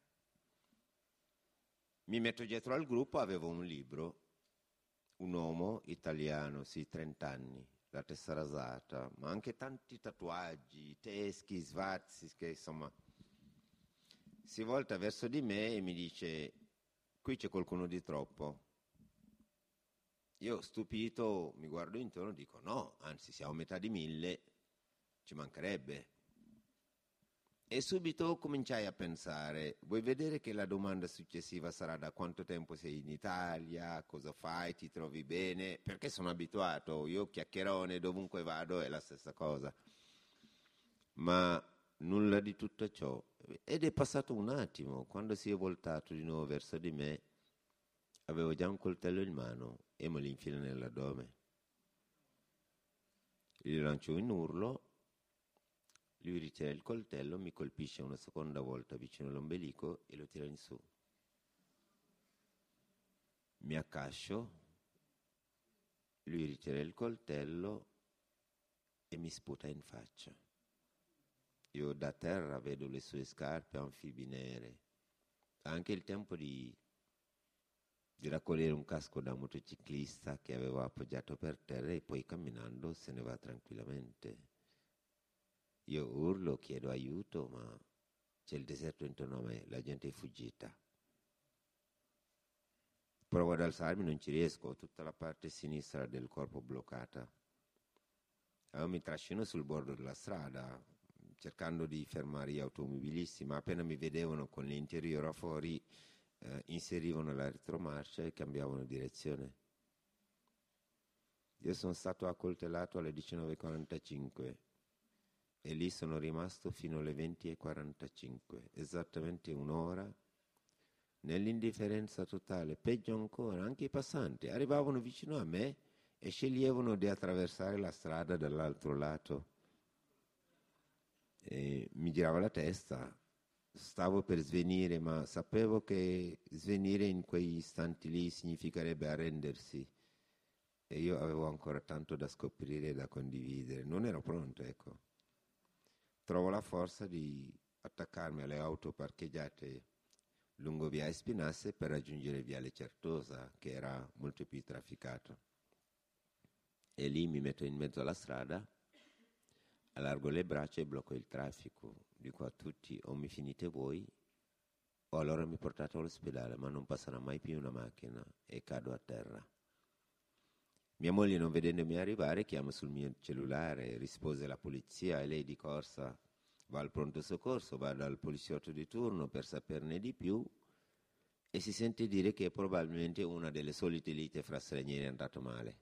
Mi metto dietro al gruppo, avevo un libro, un uomo italiano, sì, 30 anni, la testa rasata, ma anche tanti tatuaggi, teschi, svazzi, che insomma. Si volta verso di me e mi dice: qui c'è qualcuno di troppo. Io stupito mi guardo intorno e dico: no, anzi siamo a metà di 1000, ci mancherebbe. E subito cominciai a pensare: vuoi vedere che la domanda successiva sarà da quanto tempo sei in Italia, cosa fai, ti trovi bene? Perché sono abituato, io chiacchierone, dovunque vado è la stessa cosa. Ma nulla di tutto ciò. Ed è passato un attimo, quando si è voltato di nuovo verso di me, avevo già un coltello in mano e me lo infila nell'addome. Gli lancio un urlo, lui ritira il coltello, mi colpisce una seconda volta vicino all'ombelico e lo tira in su. Mi accascio, lui ritira il coltello e mi sputa in faccia. Io da terra vedo le sue scarpe anfibi nere. Ha anche il tempo di raccogliere un casco da motociclista che avevo appoggiato per terra e poi camminando se ne va tranquillamente. Io urlo, chiedo aiuto, ma c'è il deserto intorno a me, la gente è fuggita. Provo ad alzarmi, non ci riesco, ho tutta la parte sinistra del corpo bloccata. Allora mi trascino sul bordo della strada, cercando di fermare gli automobilisti, ma appena mi vedevano con l'interiore fuori, inserivano la retromarcia e cambiavano direzione. Io sono stato accoltellato alle 19:45 e lì sono rimasto fino alle 20:45, esattamente un'ora, nell'indifferenza totale. Peggio ancora, anche i passanti arrivavano vicino a me e sceglievano di attraversare la strada dall'altro lato. E mi girava la testa, stavo per svenire, ma sapevo che svenire in quegli istanti lì significherebbe arrendersi e io avevo ancora tanto da scoprire e da condividere, non ero pronto, ecco. Trovo la forza di attaccarmi alle auto parcheggiate lungo via Espinasse per raggiungere Viale Certosa, che era molto più trafficato. E lì mi metto in mezzo alla strada, allargo le braccia e blocco il traffico. Dico a tutti: o mi finite voi o allora mi portate all'ospedale, ma non passerà mai più una macchina, e cado a terra. Mia moglie, non vedendomi arrivare, chiama sul mio cellulare, rispose la polizia e lei di corsa va al pronto soccorso, va dal poliziotto di turno per saperne di più e si sente dire che probabilmente una delle solite liti fra stranieri è andata male.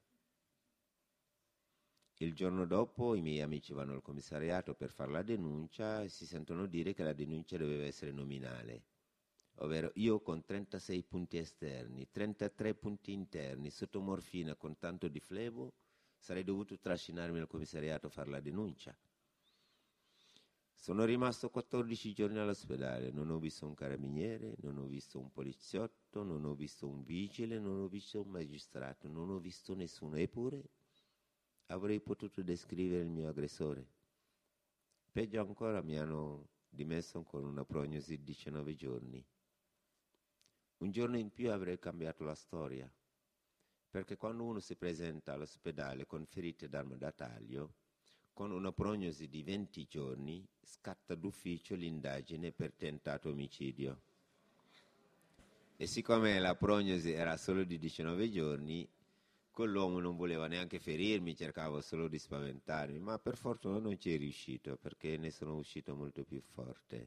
Il giorno dopo i miei amici vanno al commissariato per fare la denuncia e si sentono dire che la denuncia doveva essere nominale, ovvero io con 36 punti esterni, 33 punti interni, sotto morfina con tanto di flebo, sarei dovuto trascinarmi al commissariato a fare la denuncia. Sono rimasto 14 giorni all'ospedale, non ho visto un carabiniere, non ho visto un poliziotto, non ho visto un vigile, non ho visto un magistrato, non ho visto nessuno. Eppure avrei potuto descrivere il mio aggressore. Peggio ancora, mi hanno dimesso con una prognosi di 19 giorni. Un giorno in più avrei cambiato la storia, perché quando uno si presenta all'ospedale con ferite d'arma da taglio, con una prognosi di 20 giorni, scatta d'ufficio l'indagine per tentato omicidio. E siccome la prognosi era solo di 19 giorni, quell'uomo non voleva neanche ferirmi, cercava solo di spaventarmi, ma per fortuna non ci è riuscito, perché ne sono uscito molto più forte.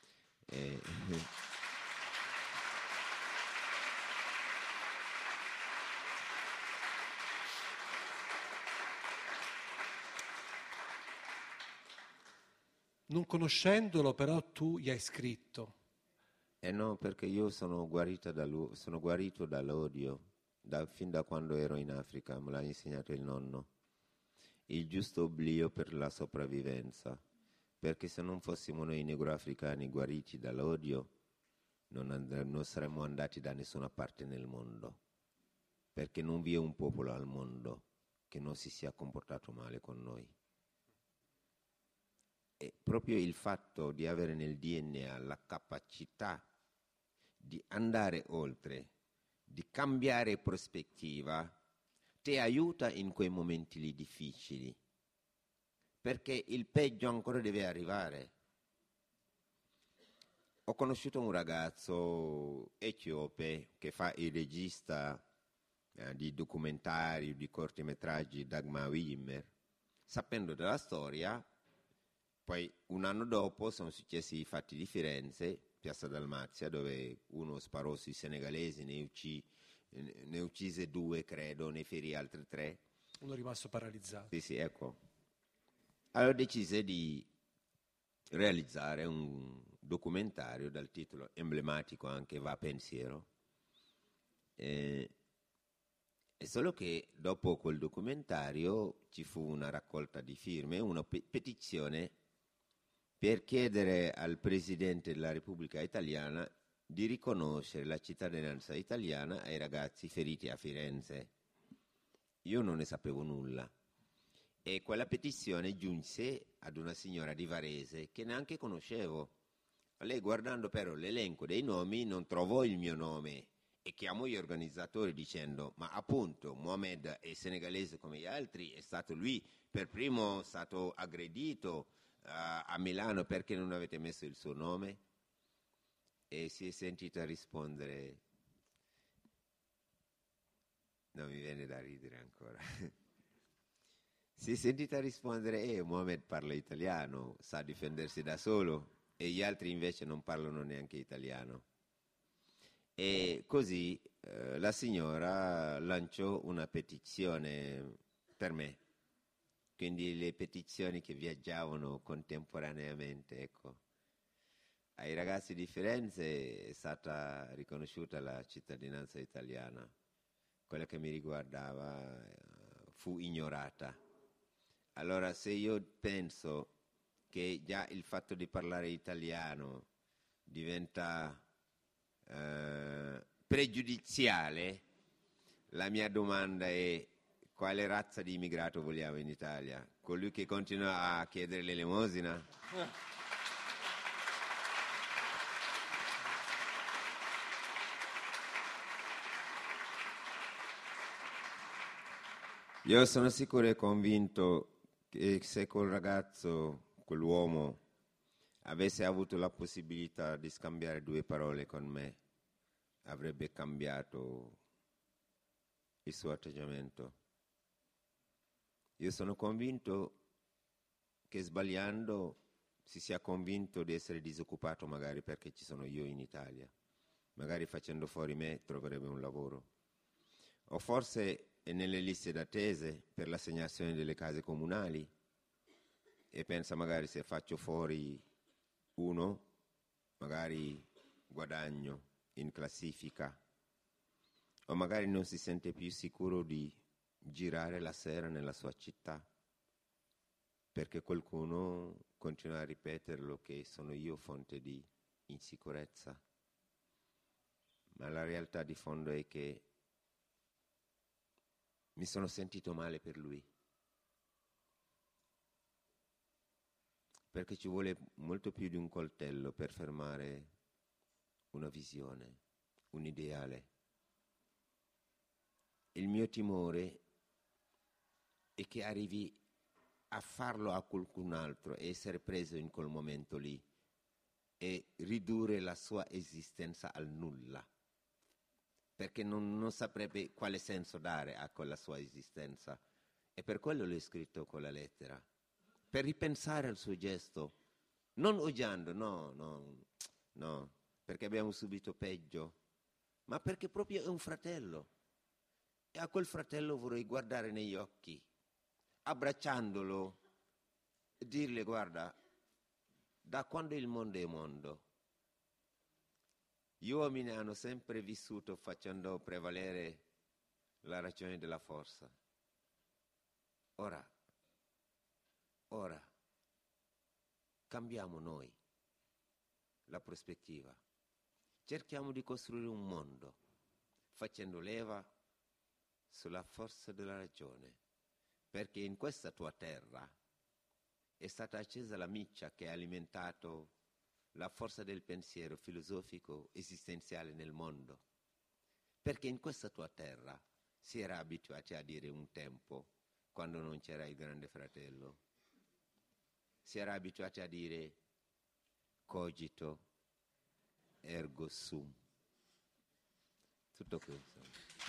Non conoscendolo, però, tu gli hai scritto. No, perché io sono guarito dall'odio, fin da quando ero in Africa, me l'ha insegnato il nonno. Il giusto oblio per la sopravvivenza, perché se non fossimo noi negroafricani guariti dall'odio, non saremmo andati da nessuna parte nel mondo, perché non vi è un popolo al mondo che non si sia comportato male con noi. E proprio il fatto di avere nel DNA la capacità di andare oltre, di cambiare prospettiva, ti aiuta in quei momenti lì difficili, perché il peggio ancora deve arrivare. Ho conosciuto un ragazzo etiope che fa il regista di documentari, di cortometraggi, Dagmar Wimmer. Sapendo della storia, poi un anno dopo sono successi i fatti di Firenze, Piazza Dalmazia, dove uno sparò sui senegalesi, ne uccise 2, credo, ne ferì altri 3. Uno è rimasto paralizzato. Sì, ecco. Allora decise di realizzare un documentario dal titolo emblematico anche Va Pensiero. E solo che dopo quel documentario ci fu una raccolta di firme, una petizione per chiedere al Presidente della Repubblica Italiana di riconoscere la cittadinanza italiana ai ragazzi feriti a Firenze. Io non ne sapevo nulla. E quella petizione giunse ad una signora di Varese che neanche conoscevo. Lei, guardando però l'elenco dei nomi, non trovò il mio nome e chiamò gli organizzatori dicendo: ma appunto Mohamed è senegalese come gli altri, è stato lui per primo stato aggredito a Milano, perché non avete messo il suo nome? E si è sentita rispondere, non mi viene da ridere ancora. Si è sentita rispondere: Mohamed parla italiano, sa difendersi da solo, e gli altri invece non parlano neanche italiano. E così la signora lanciò una petizione per me, quindi le petizioni che viaggiavano contemporaneamente, ecco. Ai ragazzi di Firenze è stata riconosciuta la cittadinanza italiana, quella che mi riguardava fu ignorata. Allora, se io penso che già il fatto di parlare italiano diventa pregiudiziale, la mia domanda è: quale razza di immigrato vogliamo in Italia? Colui che continua a chiedere l'elemosina? Io sono sicuro e convinto che se quel ragazzo, quell'uomo, avesse avuto la possibilità di scambiare 2 parole con me, avrebbe cambiato il suo atteggiamento. Io sono convinto che sbagliando si sia convinto di essere disoccupato, magari perché ci sono io in Italia. Magari facendo fuori me troverebbe un lavoro. O forse è nelle liste d'attesa per l'assegnazione delle case comunali e pensa: magari se faccio fuori uno, magari guadagno in classifica, o magari non si sente più sicuro di girare la sera nella sua città, perché qualcuno continua a ripeterlo che sono io fonte di insicurezza. Ma la realtà di fondo è che mi sono sentito male per lui. Perché ci vuole molto più di un coltello per fermare una visione, un ideale. Il mio timore è che arrivi a farlo a qualcun altro e essere preso in quel momento lì e ridurre la sua esistenza al nulla, perché non saprebbe quale senso dare a quella sua esistenza. E per quello l'ho scritto quella lettera, per ripensare al suo gesto, non odiando, no, perché abbiamo subito peggio, ma perché proprio è un fratello. E a quel fratello vorrei guardare negli occhi, abbracciandolo, e dirgli: guarda, da quando il mondo è mondo, gli uomini hanno sempre vissuto facendo prevalere la ragione della forza. Ora, cambiamo noi la prospettiva. Cerchiamo di costruire un mondo facendo leva sulla forza della ragione, perché in questa tua terra è stata accesa la miccia che ha alimentato la forza del pensiero filosofico esistenziale nel mondo, perché in questa tua terra si era abituati a dire un tempo, quando non c'era il Grande Fratello, si era abituati a dire cogito ergo sum. Tutto questo.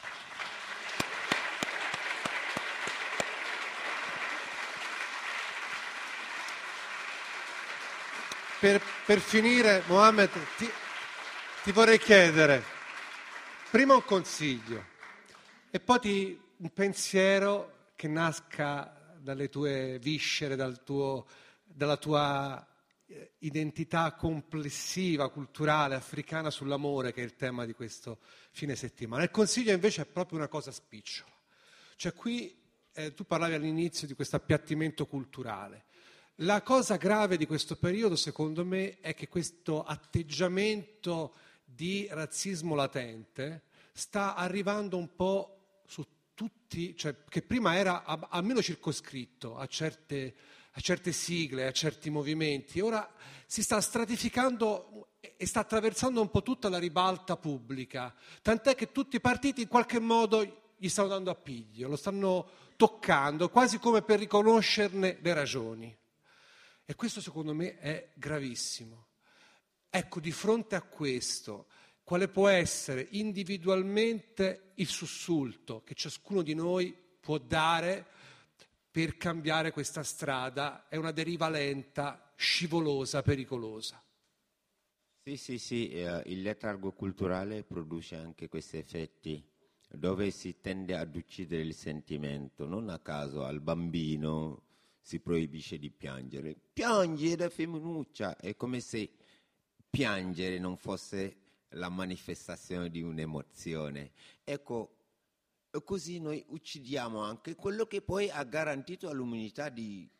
Per finire, Mohammed, ti vorrei chiedere prima un consiglio e poi un pensiero che nasca dalle tue viscere, dalla tua identità complessiva, culturale, africana sull'amore, che è il tema di questo fine settimana. Il consiglio invece è proprio una cosa spicciola. Cioè qui tu parlavi all'inizio di questo appiattimento culturale. La cosa grave di questo periodo, secondo me, è che questo atteggiamento di razzismo latente sta arrivando un po' su tutti, cioè che prima era almeno circoscritto a certe sigle, a certi movimenti, ora si sta stratificando e sta attraversando un po' tutta la ribalta pubblica, tant'è che tutti i partiti in qualche modo gli stanno dando appiglio, lo stanno toccando, quasi come per riconoscerne le ragioni. E questo secondo me è gravissimo. Ecco, di fronte a questo, quale può essere individualmente il sussulto che ciascuno di noi può dare per cambiare questa strada? È una deriva lenta, scivolosa, pericolosa. Sì, il letargo culturale produce anche questi effetti, dove si tende ad uccidere il sentimento. Non a caso al bambino si proibisce di piangere. Piangere, femminuccia, è come se piangere non fosse la manifestazione di un'emozione. Ecco, così noi uccidiamo anche quello che poi ha garantito all'umanità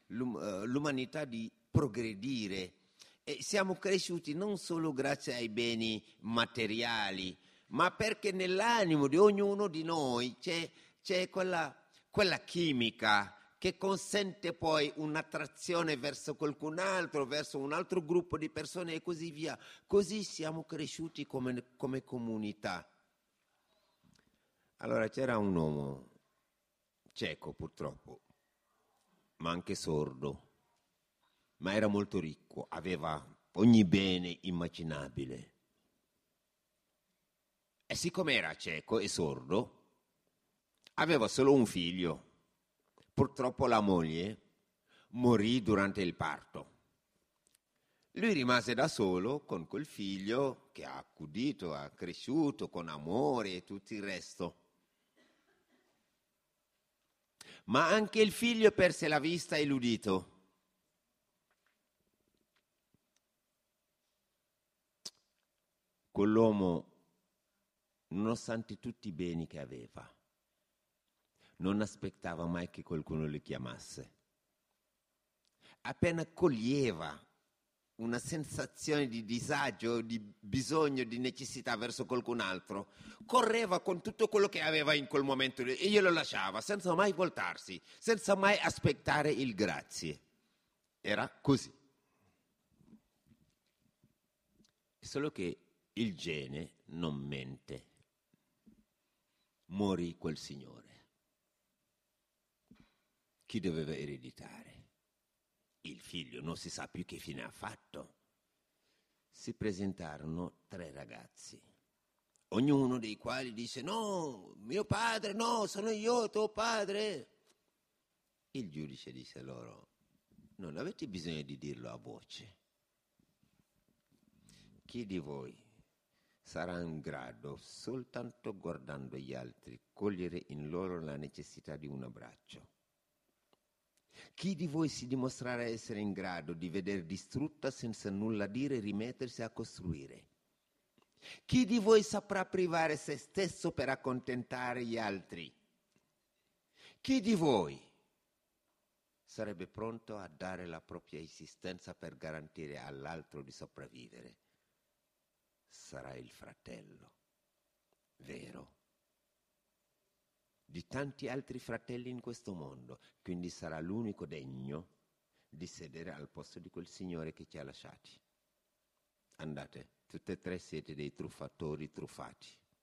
di progredire. E siamo cresciuti non solo grazie ai beni materiali, ma perché nell'animo di ognuno di noi c'è quella chimica che consente poi un'attrazione verso qualcun altro, verso un altro gruppo di persone e così via. Così siamo cresciuti come comunità. Allora c'era un uomo cieco purtroppo, ma anche sordo, ma era molto ricco, aveva ogni bene immaginabile. E siccome era cieco e sordo, aveva solo un figlio. Purtroppo la moglie morì durante il parto. Lui rimase da solo con quel figlio che ha accudito, ha cresciuto con amore e tutto il resto. Ma anche il figlio perse la vista e l'udito. Quell'uomo, nonostante tutti i beni che aveva, non aspettava mai che qualcuno li chiamasse. appena coglieva una sensazione di disagio, di bisogno, di necessità verso qualcun altro, correva con tutto quello che aveva in quel momento e glielo lasciava senza mai voltarsi, senza mai aspettare il grazie. Era così. Solo che il gene non mente. Morì quel signore. Chi doveva ereditare? Il figlio, non si sa più che fine ha fatto. Si presentarono 3 ragazzi, ognuno dei quali dice: no, mio padre, no, sono io, tuo padre. Il giudice disse loro: non avete bisogno di dirlo a voce. Chi di voi sarà in grado, soltanto guardando gli altri, cogliere in loro la necessità di un abbraccio? Chi di voi si dimostrerà essere in grado di veder distrutta senza nulla dire rimettersi a costruire? Chi di voi saprà privare se stesso per accontentare gli altri? Chi di voi sarebbe pronto a dare la propria esistenza per garantire all'altro di sopravvivere? Sarà il fratello, vero? Di tanti altri fratelli in questo mondo, quindi sarà l'unico degno di sedere al posto di quel signore che ci ha lasciati. Andate, tutte e 3 siete dei truffatori truffati.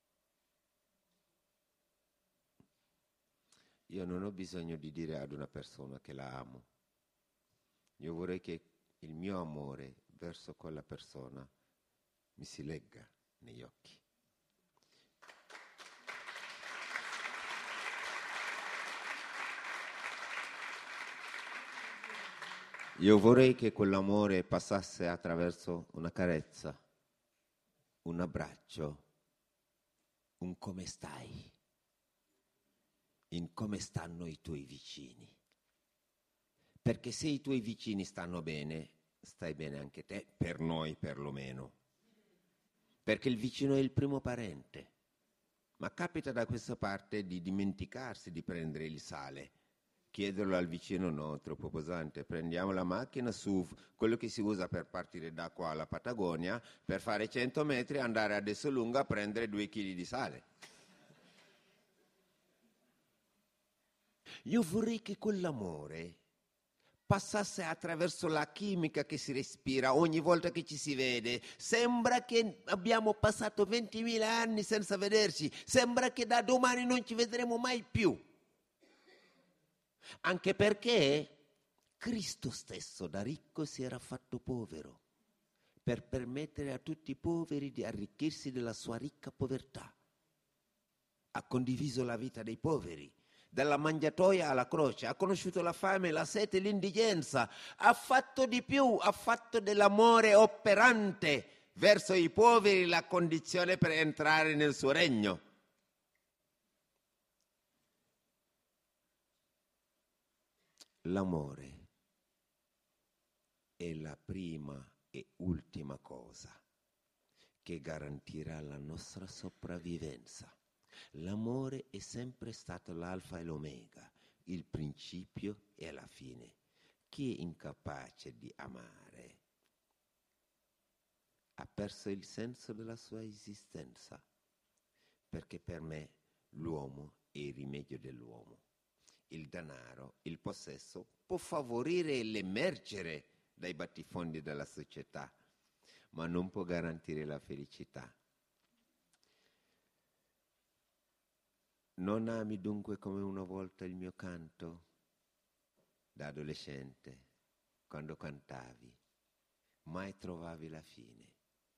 Io non ho bisogno di dire ad una persona che la amo. Io vorrei che il mio amore verso quella persona mi si legga negli occhi. Io vorrei che quell'amore passasse attraverso una carezza, un abbraccio, un come stai, in come stanno i tuoi vicini. Perché se i tuoi vicini stanno bene, stai bene anche te, per noi perlomeno. Perché il vicino è il primo parente. Ma capita da questa parte di dimenticarsi di prendere il sale. Chiederlo al vicino, no, troppo pesante. Prendiamo la macchina SUV, quello che si usa per partire da qua alla Patagonia, per fare 100 metri, andare a Dessolunga a prendere 2 chili di sale. Io vorrei che quell'amore passasse attraverso la chimica che si respira ogni volta che ci si vede. Sembra che abbiamo passato 20.000 anni senza vederci, sembra che da domani non ci vedremo mai più. Anche perché Cristo stesso da ricco si era fatto povero per permettere a tutti i poveri di arricchirsi della sua ricca povertà. Ha condiviso la vita dei poveri, dalla mangiatoia alla croce, ha conosciuto la fame, la sete, l'indigenza, ha fatto di più, ha fatto dell'amore operante verso i poveri la condizione per entrare nel suo regno. L'amore è la prima e ultima cosa che garantirà la nostra sopravvivenza. L'amore è sempre stato l'alfa e l'omega, il principio e la fine. Chi è incapace di amare ha perso il senso della sua esistenza, perché per me l'uomo è il rimedio dell'uomo. Il denaro, il possesso può favorire l'emergere dai battifondi della società, ma non può garantire la felicità. Non ami dunque come una volta il mio canto? Da adolescente, quando cantavi, mai trovavi la fine.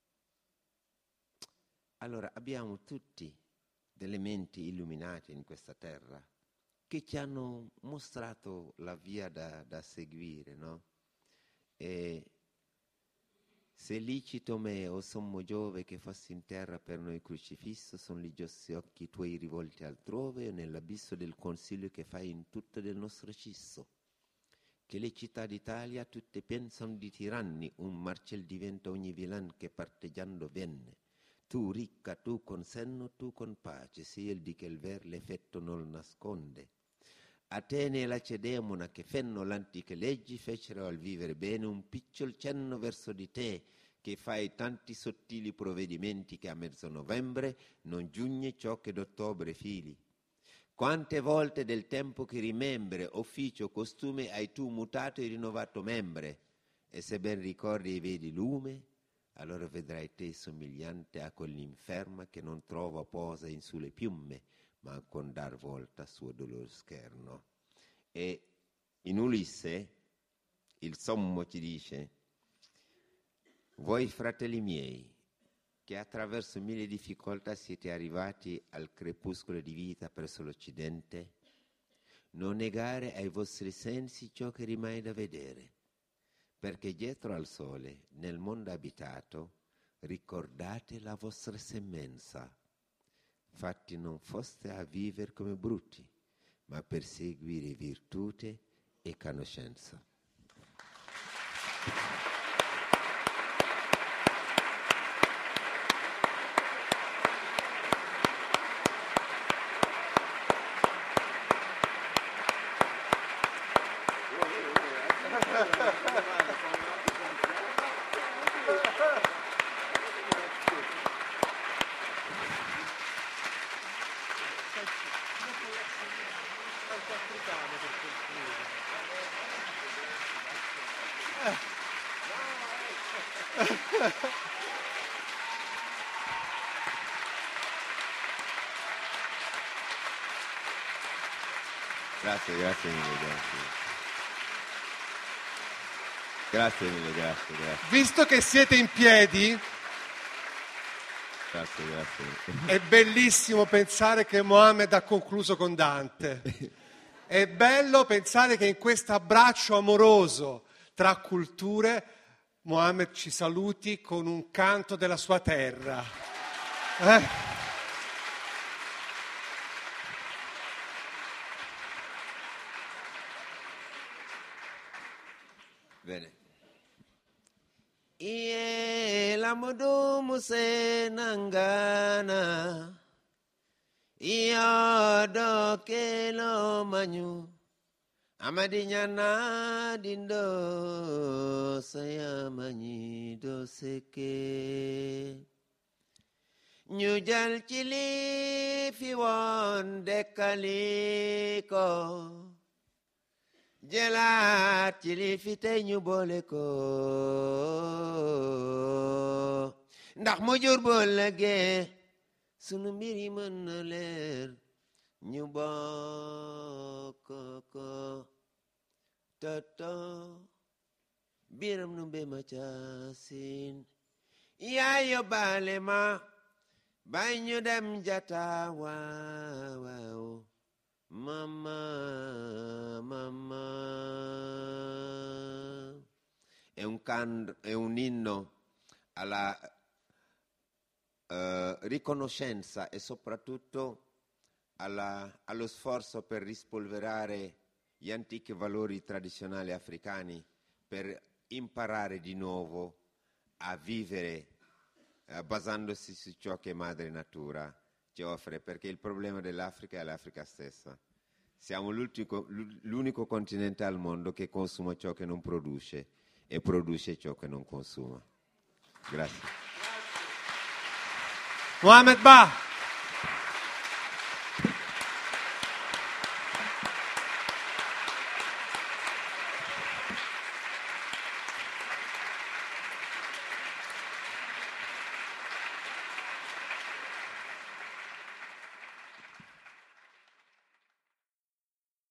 Allora abbiamo tutti delle menti illuminate in questa terra che ci hanno mostrato la via da seguire, no? E se licito me, o sommo Giove, che fossi in terra per noi crocifisso, son li giossi occhi tuoi rivolti altrove, e nell'abisso del consiglio che fai in tutto del nostro cisso. Che le città d'Italia tutte pensano di tiranni, un Marcel diventa ogni vilan che parteggiando venne. Tu ricca, tu con senno, tu con pace, sia il di che il ver l'effetto non nasconde. Atene e Lacedemona, che fenno l'antiche leggi, fecero al vivere bene un piccol cenno verso di te, che fai tanti sottili provvedimenti che a mezzo novembre non giugni ciò che d'ottobre fili. Quante volte del tempo che rimembre, ufficio, costume hai tu mutato e rinnovato membre, e se ben ricordi e vedi lume, allora vedrai te somigliante a quell'inferma che non trova posa in sulle piume, ma con dar volta suo dolor scherno. E in Ulisse il sommo ci dice: voi fratelli miei, che attraverso 1000 difficoltà siete arrivati al crepuscolo di vita presso l'Occidente, non negare ai vostri sensi ciò che rimane da vedere, perché dietro al sole, nel mondo abitato, ricordate la vostra semmenza. Fatti non foste a vivere come brutti, ma per seguire virtute e conoscenza. Grazie mille. Grazie mille, grazie. Visto che siete in piedi, Grazie. è bellissimo pensare che Mohammed ha concluso con Dante. È bello pensare che in questo abbraccio amoroso tra culture Mohammed ci saluti con un canto della sua terra. Bene. Iye lamudu muse nangana iyo do kelo manyu amadinyana dindo saya manyi do seke nyujal cili fiwon dekaliko jelaat ci li fi tey ñu boole ko ndax mu jur bu ëllëgee sunu mbir yi mën na leer ñu bokk ko toto biram nu mbe ma caasin yaay yóbbaale ma bay ñu dem jata waaw Mamma, è un inno alla riconoscenza e soprattutto allo sforzo per rispolverare gli antichi valori tradizionali africani, per imparare di nuovo a vivere basandosi su ciò che Madre Natura ci offre, perché il problema dell'Africa è l'Africa stessa. Siamo l'unico continente al mondo che consuma ciò che non produce e produce ciò che non consuma. Grazie. Mohammed Ba.